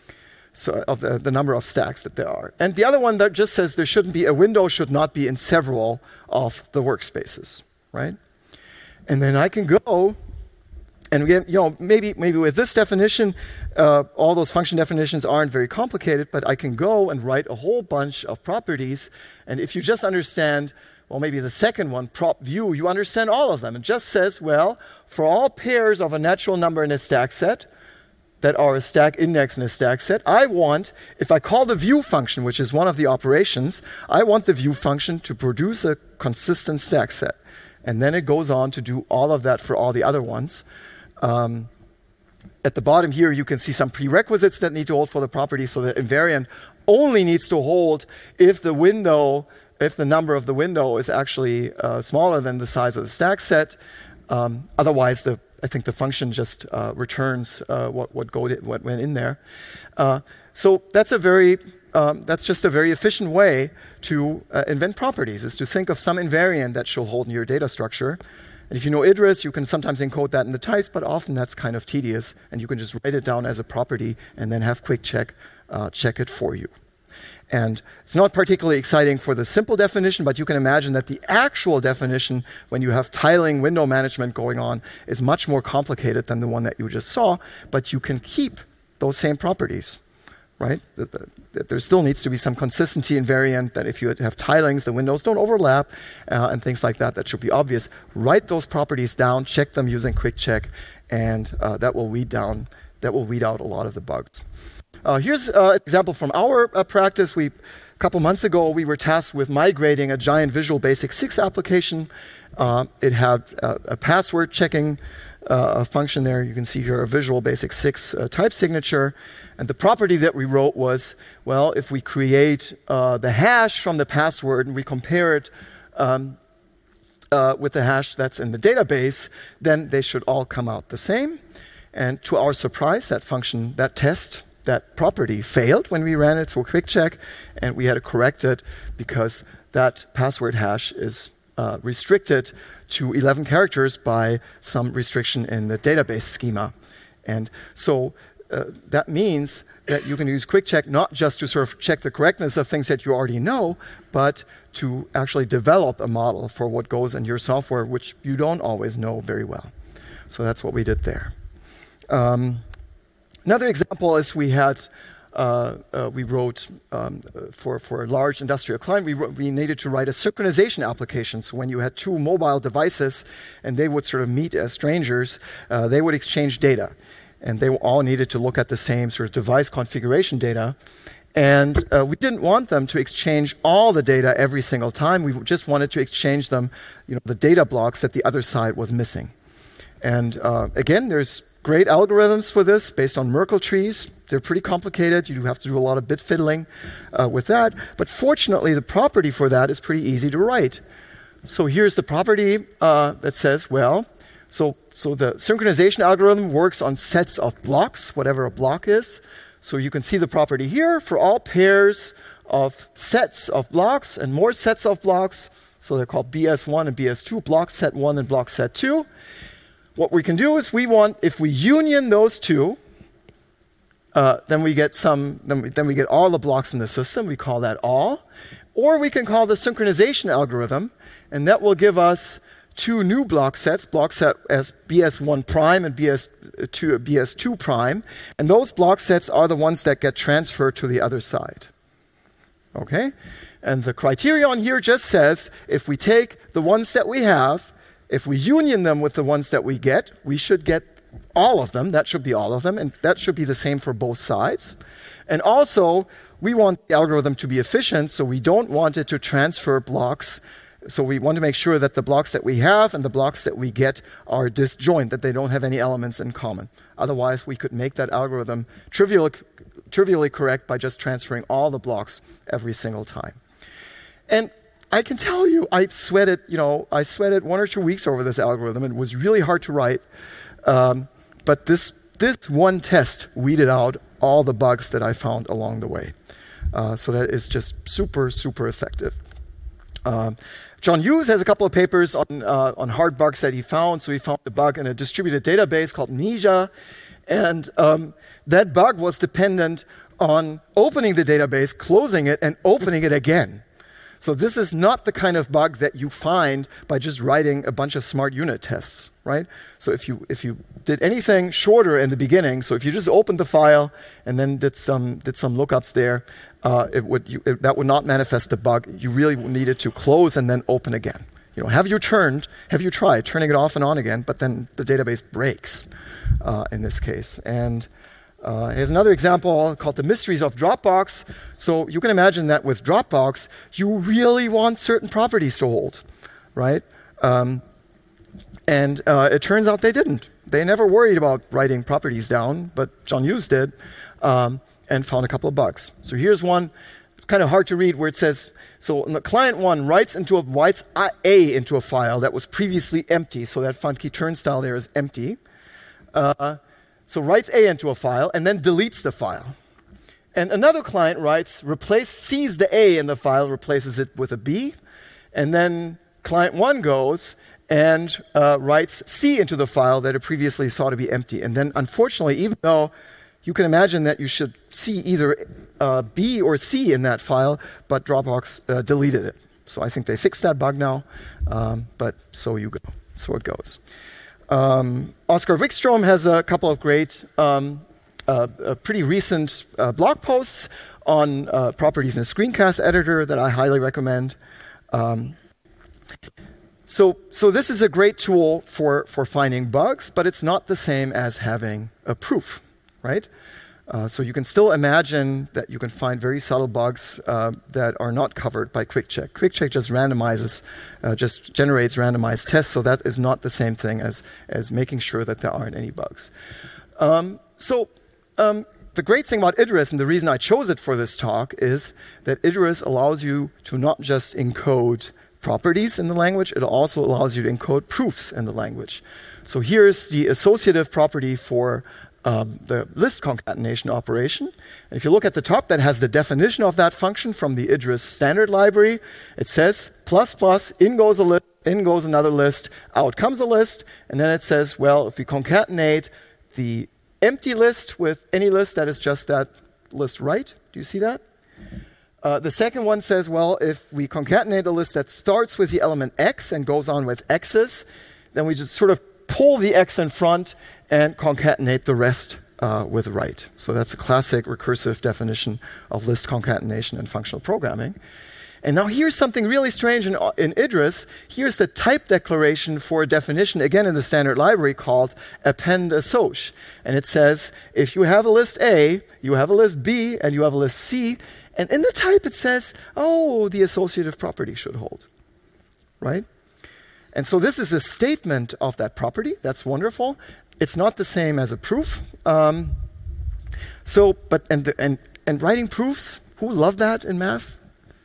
So of the, the number of stacks that there are. And the other one that just says there shouldn't be, a window should not be in several of the workspaces, right? And then I can go, and again, you know, maybe maybe with this definition, uh, all those function definitions aren't very complicated, but I can go and write a whole bunch of properties. And if you just understand, well, maybe the second one, prop view, you understand all of them. It just says, well, for all pairs of a natural number in a stack set that are a stack index in a stack set, I want, if I call the view function, which is one of the operations, I want the view function to produce a consistent stack set. And then it goes on to do all of that for all the other ones. Um, at the bottom here, you can see some prerequisites that need to hold for the property. So the invariant only needs to hold if the window, if the number of the window is actually uh, smaller than the size of the stack set. Um, otherwise, the I think the function just uh, returns uh, what what, go, what went in there. Uh, so that's a very Um, that's just a very efficient way to uh, invent properties, is to think of some invariant that shall hold in your data structure. And if you know Idris, you can sometimes encode that in the types, but often that's kind of tedious, and you can just write it down as a property and then have quick check uh, check it for you. And it's not particularly exciting for the simple definition, but you can imagine that the actual definition, when you have tiling window management going on, is much more complicated than the one that you just saw, but you can keep those same properties. Right? That, that, that there still needs to be some consistency invariant, that if you have tilings, the windows don't overlap, uh, and things like that. That should be obvious. Write those properties down, check them using quick check, and uh, that will weed down, that will weed out a lot of the bugs. Uh, here's uh, an example from our uh, practice. We, a couple months ago, we were tasked with migrating a giant Visual Basic six application. Uh, it had uh, a password checking uh, a function there. You can see here a Visual Basic six uh, type signature. And the property that we wrote was, well, if we create uh, the hash from the password and we compare it um, uh, with the hash that's in the database, then they should all come out the same. And to our surprise, that function, that test, that property failed when we ran it through quick check, and we had to correct it because that password hash is uh, restricted to eleven characters by some restriction in the database schema. And so Uh, that means that you can use quick check not just to sort of check the correctness of things that you already know, but to actually develop a model for what goes in your software, which you don't always know very well. So that's what we did there. Um, another example is we had, uh, uh, we wrote um, for, for a large industrial client, we, wrote, we needed to write a synchronization application. So when you had two mobile devices and they would sort of meet as strangers, uh, they would exchange data. And they all needed to look at the same sort of device configuration data. And uh, we didn't want them to exchange all the data every single time. We just wanted to exchange them, you know, the data blocks that the other side was missing. And uh, again, there's great algorithms for this based on Merkle trees. They're pretty complicated. You have to do a lot of bit fiddling uh, with that. But fortunately, the property for that is pretty easy to write. So here's the property uh, that says, well, So, so the synchronization algorithm works on sets of blocks, whatever a block is. So you can see the property here for all pairs of sets of blocks and more sets of blocks. So they're called B S one and B S two, block set one and block set two. What we can do is we want, if we union those two, uh, then we get some, then we, then we get all the blocks in the system. We call that all. Or we can call the synchronization algorithm, and that will give us two new block sets, block set as B S one prime and B S two, B S two prime, and those block sets are the ones that get transferred to the other side. Okay? And the criterion here just says, if we take the ones that we have, if we union them with the ones that we get, we should get all of them. That should be all of them, and that should be the same for both sides. And also, we want the algorithm to be efficient, so we don't want it to transfer blocks. So we want to make sure that the blocks that we have and the blocks that we get are disjoint, that they don't have any elements in common. Otherwise, we could make that algorithm trivial, trivially correct by just transferring all the blocks every single time. And I can tell you, I sweated, you know, I sweated one or two weeks over this algorithm, and it was really hard to write. Um, but this this one test weeded out all the bugs that I found along the way. Uh, so that is just super, super effective. Um, John Hughes has a couple of papers on uh, on hard bugs that he found. So he found a bug in a distributed database called Nija, and um, that bug was dependent on opening the database, closing it, and opening it again. So this is not the kind of bug that you find by just writing a bunch of smart unit tests, right? So if you if you did anything shorter in the beginning, so if you just opened the file and then did some did some lookups there, uh, it would you, it, that would not manifest the bug. You really needed to close and then open again. You know, have you turned? Have you tried turning it off and on again? But then the database breaks uh, in this case. And Uh, here's another example called the mysteries of Dropbox. So you can imagine that with Dropbox, you really want certain properties to hold, right? Um, and uh, it turns out they didn't. They never worried about writing properties down, but John Hughes did, um, and found a couple of bugs. So here's one. It's kind of hard to read where it says, so the client one writes into a writes A into a file that was previously empty. So that funky turnstile there is empty. Uh, So writes A into a file and then deletes the file. And another client writes, replace, sees the A in the file, replaces it with a B. And then client one goes and uh, writes C into the file that it previously saw to be empty. And then unfortunately, even though you can imagine that you should see either uh, B or C in that file, but Dropbox uh, deleted it. So I think they fixed that bug now, um, but so you go. So it goes. Um, Oscar Wickstrom has a couple of great, um, uh, uh, pretty recent uh, blog posts on uh, properties in a screencast editor that I highly recommend. Um, so, so this is a great tool for, for finding bugs, but it's not the same as having a proof, right? Uh, so you can still imagine that you can find very subtle bugs uh, that are not covered by QuickCheck. QuickCheck just randomizes, uh, just generates randomized tests, so that is not the same thing as, as making sure that there aren't any bugs. Um, so um, the great thing about Idris, and the reason I chose it for this talk, is that Idris allows you to not just encode properties in the language, it also allows you to encode proofs in the language. So here's the associative property for Um, the list concatenation operation. And if you look at the top, that has the definition of that function from the Idris standard library. It says plus plus, in goes a list, in goes another list, out comes a list, and then it says, well, if we concatenate the empty list with any list that is just that list right, do you see that? Uh, the second one says, well, if we concatenate a list that starts with the element x and goes on with x's, then we just sort of pull the x in front and concatenate the rest uh, with right. So that's a classic recursive definition of list concatenation in functional programming. And now here's something really strange in, in Idris. Here's the type declaration for a definition, again in the standard library, called append assoc. And it says, if you have a list A, you have a list B, and you have a list C, and in the type it says, oh, the associative property should hold, right? And so this is a statement of that property. That's wonderful. It's not the same as a proof. Um, so, but and and and writing proofs. Who love that in math?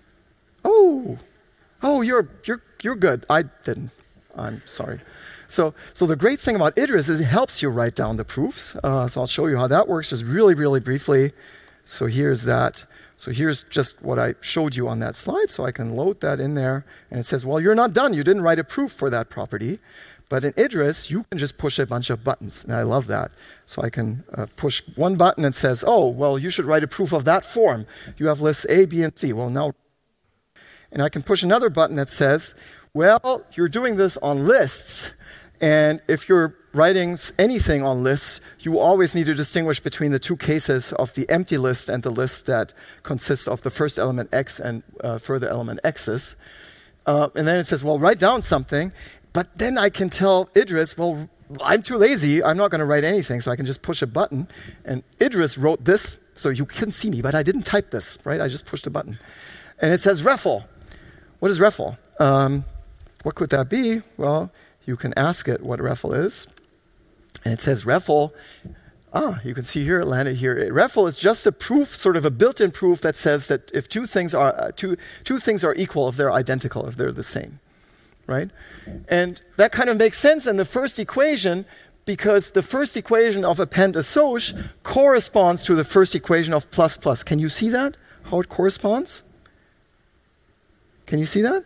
Oh, oh, you're you're you're good. I didn't. I'm sorry. So, so the great thing about Idris is it helps you write down the proofs. Uh, so I'll show you how that works just really, really briefly. So here's that. So here's just what I showed you on that slide, so I can load that in there. And it says, well, you're not done. You didn't write a proof for that property. But in Idris, you can just push a bunch of buttons. And I love that. So I can uh, push one button and it says, oh, well, you should write a proof of that form. You have lists A, B, and C. Well, now, And I can push another button that says, well, you're doing this on lists. And if you're writing anything on lists, you always need to distinguish between the two cases of the empty list and the list that consists of the first element x and uh, further element x's. Uh, and then it says, well, write down something. But then I can tell Idris, well, I'm too lazy. I'm not going to write anything. So I can just push a button. And Idris wrote this. So you couldn't see me, but I didn't type this, right? I just pushed a button. And it says REFL. What is REFL? Um, what could that be? Well, you can ask it what REFL is. And it says REFL. Ah, you can see here, it landed here. REFL is just a proof, sort of a built-in proof that says that if two things are uh, two two things are equal, if they're identical, if they're the same, right? And that kind of makes sense in the first equation, because the first equation of append assoc corresponds to the first equation of plus plus. Can you see that? How it corresponds? Can you see that?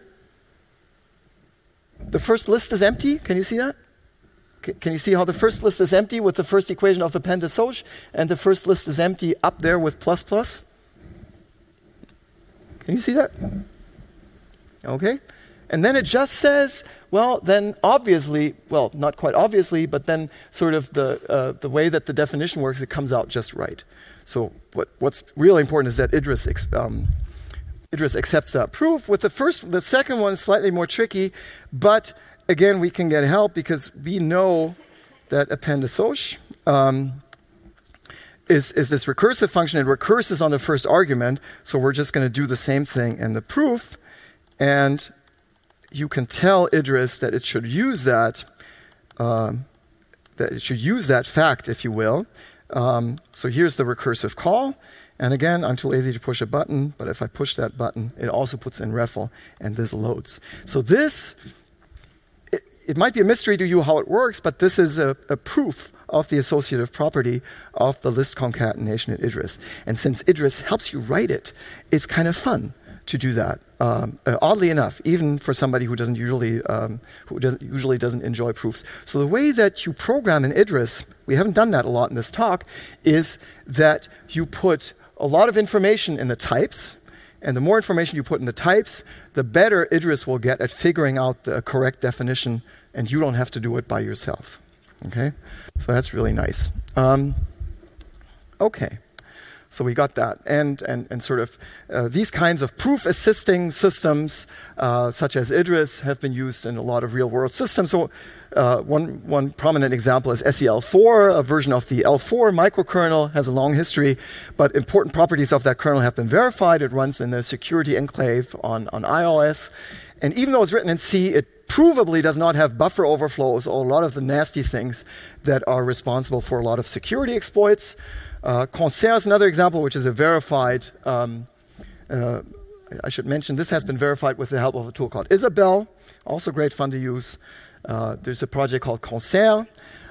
The first list is empty. Can you see that? C- can you see how the first list is empty with the first equation of append assoc, and the first list is empty up there with plus plus? Can you see that? Okay. And then it just says, well, then obviously, well, not quite obviously, but then sort of the uh, the way that the definition works, it comes out just right. So what what's really important is that Idris ex- um, Idris accepts that proof. With the first, the second one is slightly more tricky, but again, we can get help because we know that append assoc um, is, is this recursive function. It recurses on the first argument, so we're just going to do the same thing in the proof, and you can tell Idris that it should use that, um, that it should use that fact, if you will. Um, so here's the recursive call. And again, I'm too lazy to push a button, but if I push that button, it also puts in REFL, and this loads. So this, it, it might be a mystery to you how it works, but this is a, a proof of the associative property of the list concatenation in Idris. And since Idris helps you write it, it's kind of fun to do that. Um, uh, oddly enough, even for somebody who doesn't usually um, who doesn't usually doesn't enjoy proofs. So the way that you program in Idris, we haven't done that a lot in this talk, is that you put a lot of information in the types, and the more information you put in the types, the better Idris will get at figuring out the correct definition, and you don't have to do it by yourself. Okay, so that's really nice. Um, okay. So we got that. And, and, and sort of uh, these kinds of proof-assisting systems, uh, such as Idris, have been used in a lot of real-world systems. So uh, one, one prominent example is S E L four, a version of the L four microkernel, has a long history, but important properties of that kernel have been verified. It runs in the security enclave on, on iOS. And even though it's written in C, it provably does not have buffer overflows or a lot of the nasty things that are responsible for a lot of security exploits. Uh, Concert is another example, which is a verified, um, uh, I should mention, this has been verified with the help of a tool called Isabelle, also great fun to use. Uh, there's a project called Concert,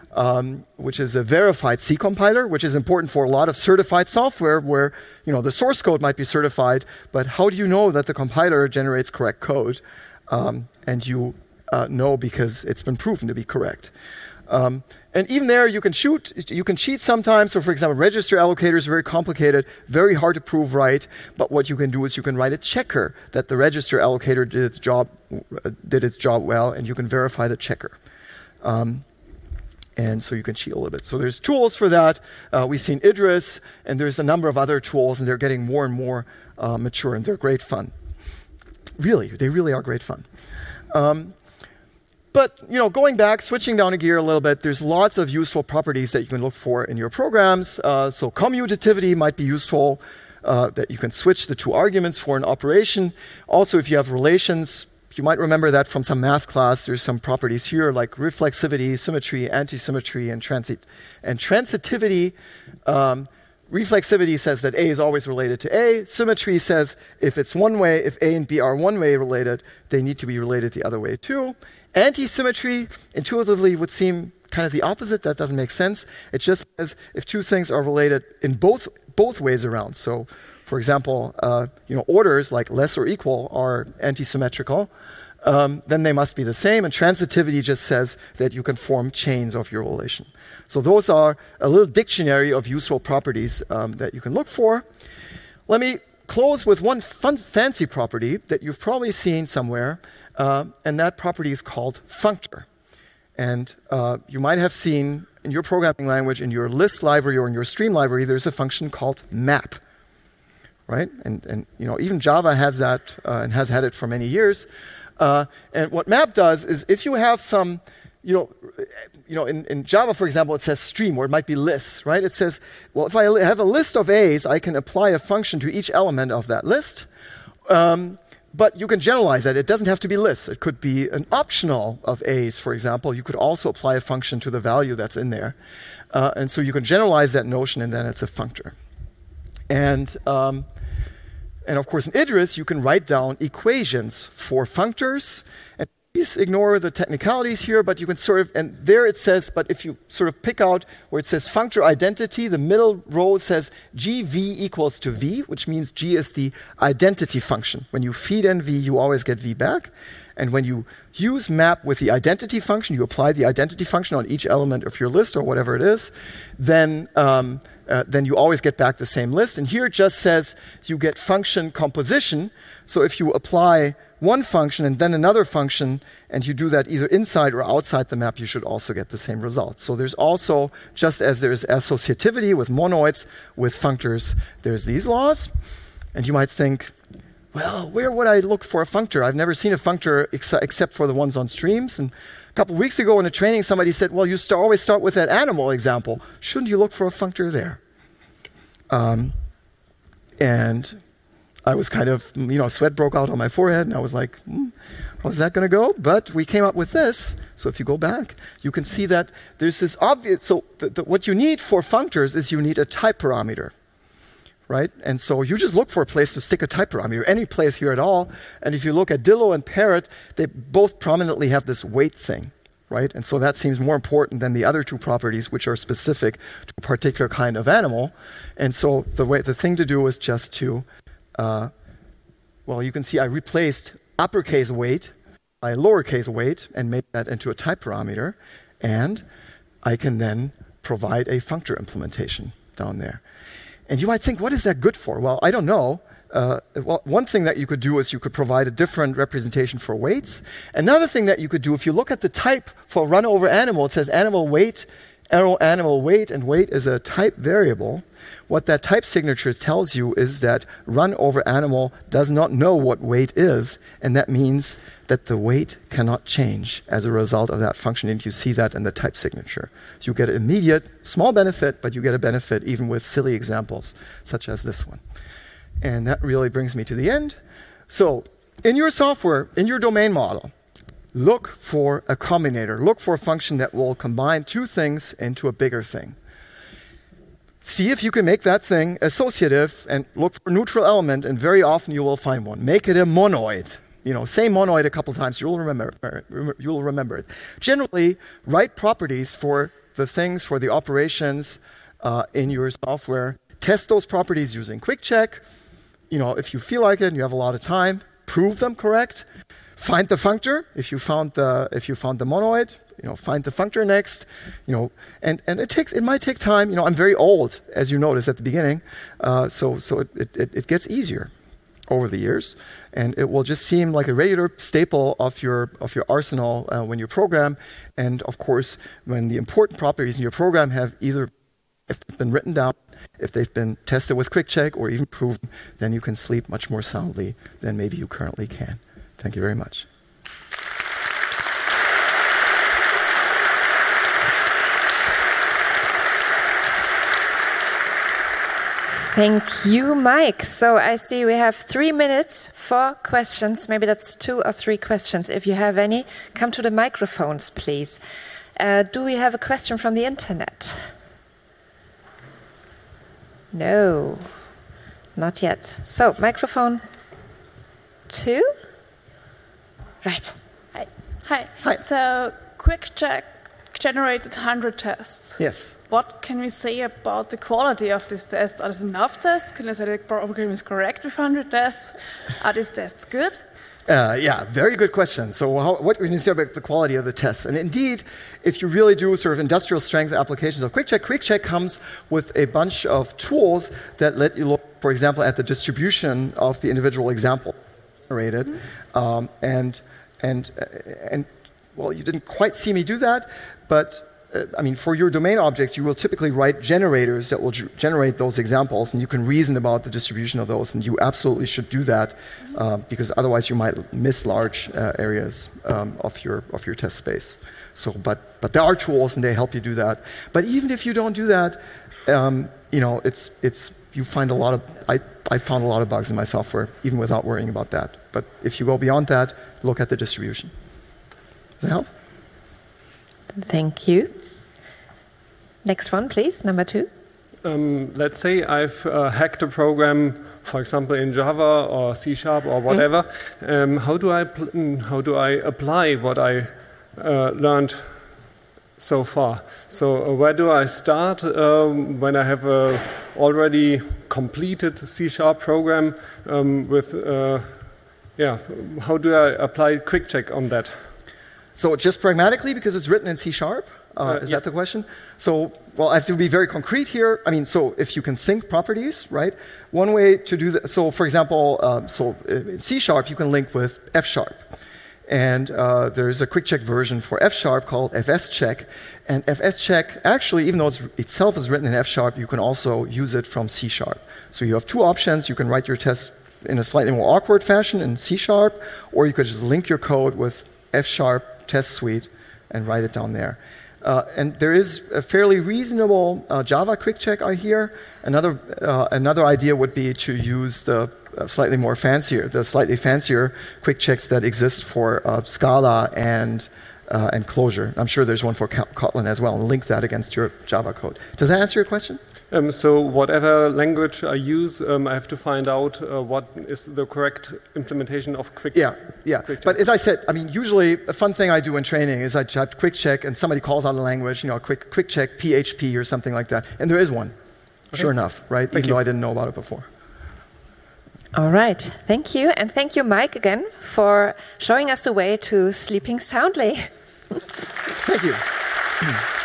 um, which is a verified C compiler, which is important for a lot of certified software where, you know, the source code might be certified, but how do you know that the compiler generates correct code? Um, and you uh, know because it's been proven to be correct. Um, and even there, you can shoot, you can cheat sometimes. So, for example, register allocators are very complicated, very hard to prove right. But what you can do is you can write a checker that the register allocator did its job, uh, did its job well, and you can verify the checker. Um, and so you can cheat a little bit. So there's tools for that. Uh, we've seen Idris, and there's a number of other tools, and they're getting more and more uh, mature, and they're great fun. Really, they really are great fun. Um, But, you know, going back, switching down a gear a little bit, there's lots of useful properties that you can look for in your programs. Uh, so commutativity might be useful, uh, that you can switch the two arguments for an operation. Also, if you have relations, you might remember that from some math class. There's some properties here like reflexivity, symmetry, antisymmetry, and, transit and transitivity. Um, reflexivity says that A is always related to A. Symmetry says if it's one way, if A and B are one way related, they need to be related the other way too. Anti-symmetry intuitively would seem kind of the opposite. That doesn't make sense. It just says if two things are related in both both ways around. So, for example, uh, you know, orders like less or equal are anti-symmetrical. Um, then they must be the same. And transitivity just says that you can form chains of your relation. So those are a little dictionary of useful properties um, that you can look for. Let me close with one fun, fancy property that you've probably seen somewhere, uh, and that property is called functor. And uh, you might have seen in your programming language, in your list library or in your stream library, there's a function called map, right? And, and you know, even Java has that uh, and has had it for many years. Uh, and what map does is if you have some, you know, you know, in, in Java, for example, it says stream, or it might be lists, right? It says, well, if I have a list of A's, I can apply a function to each element of that list. Um, But you can generalize that. It doesn't have to be lists. It could be an optional of A's, for example. You could also apply a function to the value that's in there. Uh, and so you can generalize that notion, and then it's a functor. And, um, and of course, in Idris, you can write down equations for functors. And please ignore the technicalities here, but you can sort of, and there it says, but if you sort of pick out where it says functor identity, the middle row says G V equals to V, which means G is the identity function. When you feed in V, you always get V back. And when you use map with the identity function, you apply the identity function on each element of your list or whatever it is, then, um, uh, then you always get back the same list. And here it just says you get function composition. So if you apply one function and then another function, and you do that either inside or outside the map, you should also get the same result. So there's also, just as there's associativity with monoids, with functors, there's these laws. And you might think, well, where would I look for a functor? I've never seen a functor ex except for the ones on streams. And a couple of weeks ago in a training, somebody said, well, you st always start with that animal example. Shouldn't you look for a functor there? Um, and I was kind of, you know, sweat broke out on my forehead, and I was like, hmm, how's that going to go? But we came up with this. So if you go back, you can see that there's this obvious, so the, the, what you need for functors is you need a type parameter, right? And so you just look for a place to stick a type parameter, any place here at all. And if you look at Dillo and Parrot, they both prominently have this weight thing, right? And so that seems more important than the other two properties, which are specific to a particular kind of animal. And so the way, the thing to do is just to Uh, well, you can see I replaced uppercase weight by lowercase weight and made that into a type parameter. And I can then provide a functor implementation down there. And you might think, what is that good for? Well, I don't know. Uh, well, one thing that you could do is you could provide a different representation for weights. Another thing that you could do, if you look at the type for run over animal, it says animal weight, animal weight, and weight is a type variable. What that type signature tells you is that run over animal does not know what weight is, and that means that the weight cannot change as a result of that function, and you see that in the type signature. So you get an immediate, small benefit, but you get a benefit even with silly examples, such as this one. And that really brings me to the end. So in your software, in your domain model, look for a combinator. Look for a function that will combine two things into a bigger thing. See if you can make that thing associative and look for a neutral element, and very often you will find one. Make it a monoid. You know, say monoid a couple times, you'll remember, you'll remember it. Generally, write properties for the things, for the operations uh, in your software. Test those properties using Quick Check. You know, if you feel like it and you have a lot of time, prove them correct. Find the functor. If you found the if you found the monoid, you know, find the functor next. You know, and and it takes it might take time. You know, I'm very old, as you noticed at the beginning, uh, so so it, it it gets easier over the years, and it will just seem like a regular staple of your of your arsenal uh, when you program. And of course, when the important properties in your program have either if they've been written down, if they've been tested with Quick Check, or even proven, then you can sleep much more soundly than maybe you currently can. Thank you very much. Thank you, Mike. So I see we have three minutes for questions. Maybe that's two or three questions. If you have any, come to the microphones, please. Uh, do we have a question from the internet? No, not yet. So, microphone two? Right. Hi. Hi. Hi. So, Quick Check generated one hundred tests. Yes. What can we say about the quality of these tests? Are these enough tests? Can you say the program is correct with one hundred tests? Are these tests good? Uh, yeah, very good question. So how, what can you say about the quality of the tests? And indeed, if you really do sort of industrial strength applications of QuickCheck, QuickCheck comes with a bunch of tools that let you look, for example, at the distribution of the individual example generated. Mm-hmm. um, and, and, and, well, you didn't quite see me do that, but Uh, I mean, for your domain objects, you will typically write generators that will generate those examples, and you can reason about the distribution of those, and you absolutely should do that, uh, because otherwise you might miss large uh, areas um, of your of your test space. So, but but there are tools, and they help you do that. But even if you don't do that, um, you know, it's it's you find a lot of I I found a lot of bugs in my software, even without worrying about that. But if you go beyond that, look at the distribution. Does that help? Thank you. Next one, please, number two. Um, let's say I've uh, hacked a program, for example, in Java or C Sharp or whatever. Mm. Um, how do I how do I apply what I uh, learned so far? So uh, where do I start um, when I have a already completed C Sharp program um, with? Uh, yeah, how do I apply QuickCheck on that? So just pragmatically, because it's written in C Sharp? Uh, uh, is yes. that the question? So, well, I have to be very concrete here. I mean, so if you can think properties, right? One way to do that, so for example, uh, so in C Sharp, you can link with F Sharp. And uh, there's a QuickCheck version for F Sharp called F S check. And F S check, actually, even though it's itself is written in F Sharp, you can also use it from C Sharp. So you have two options. You can write your test in a slightly more awkward fashion in C Sharp, or you could just link your code with F Sharp test suite and write it down there. Uh, and there is a fairly reasonable uh, Java QuickCheck, I hear. Another uh, another idea would be to use the uh, slightly more fancier, the slightly fancier QuickChecks that exist for uh, Scala and uh, and Clojure. I'm sure there's one for Kotlin as well, and link that against your Java code. Does that answer your question? Um, so whatever language I use, um, I have to find out uh, what is the correct implementation of QuickCheck. Yeah, yeah. QuickCheck. But as I said, I mean, usually a fun thing I do in training is I type QuickCheck and somebody calls out a language, you know, quick QuickCheck P H P or something like that, and there is one. Okay. Sure enough, right? Thank Even you. though I didn't know about it before. All right, thank you, and thank you, Mike, again for showing us the way to sleeping soundly. Thank you.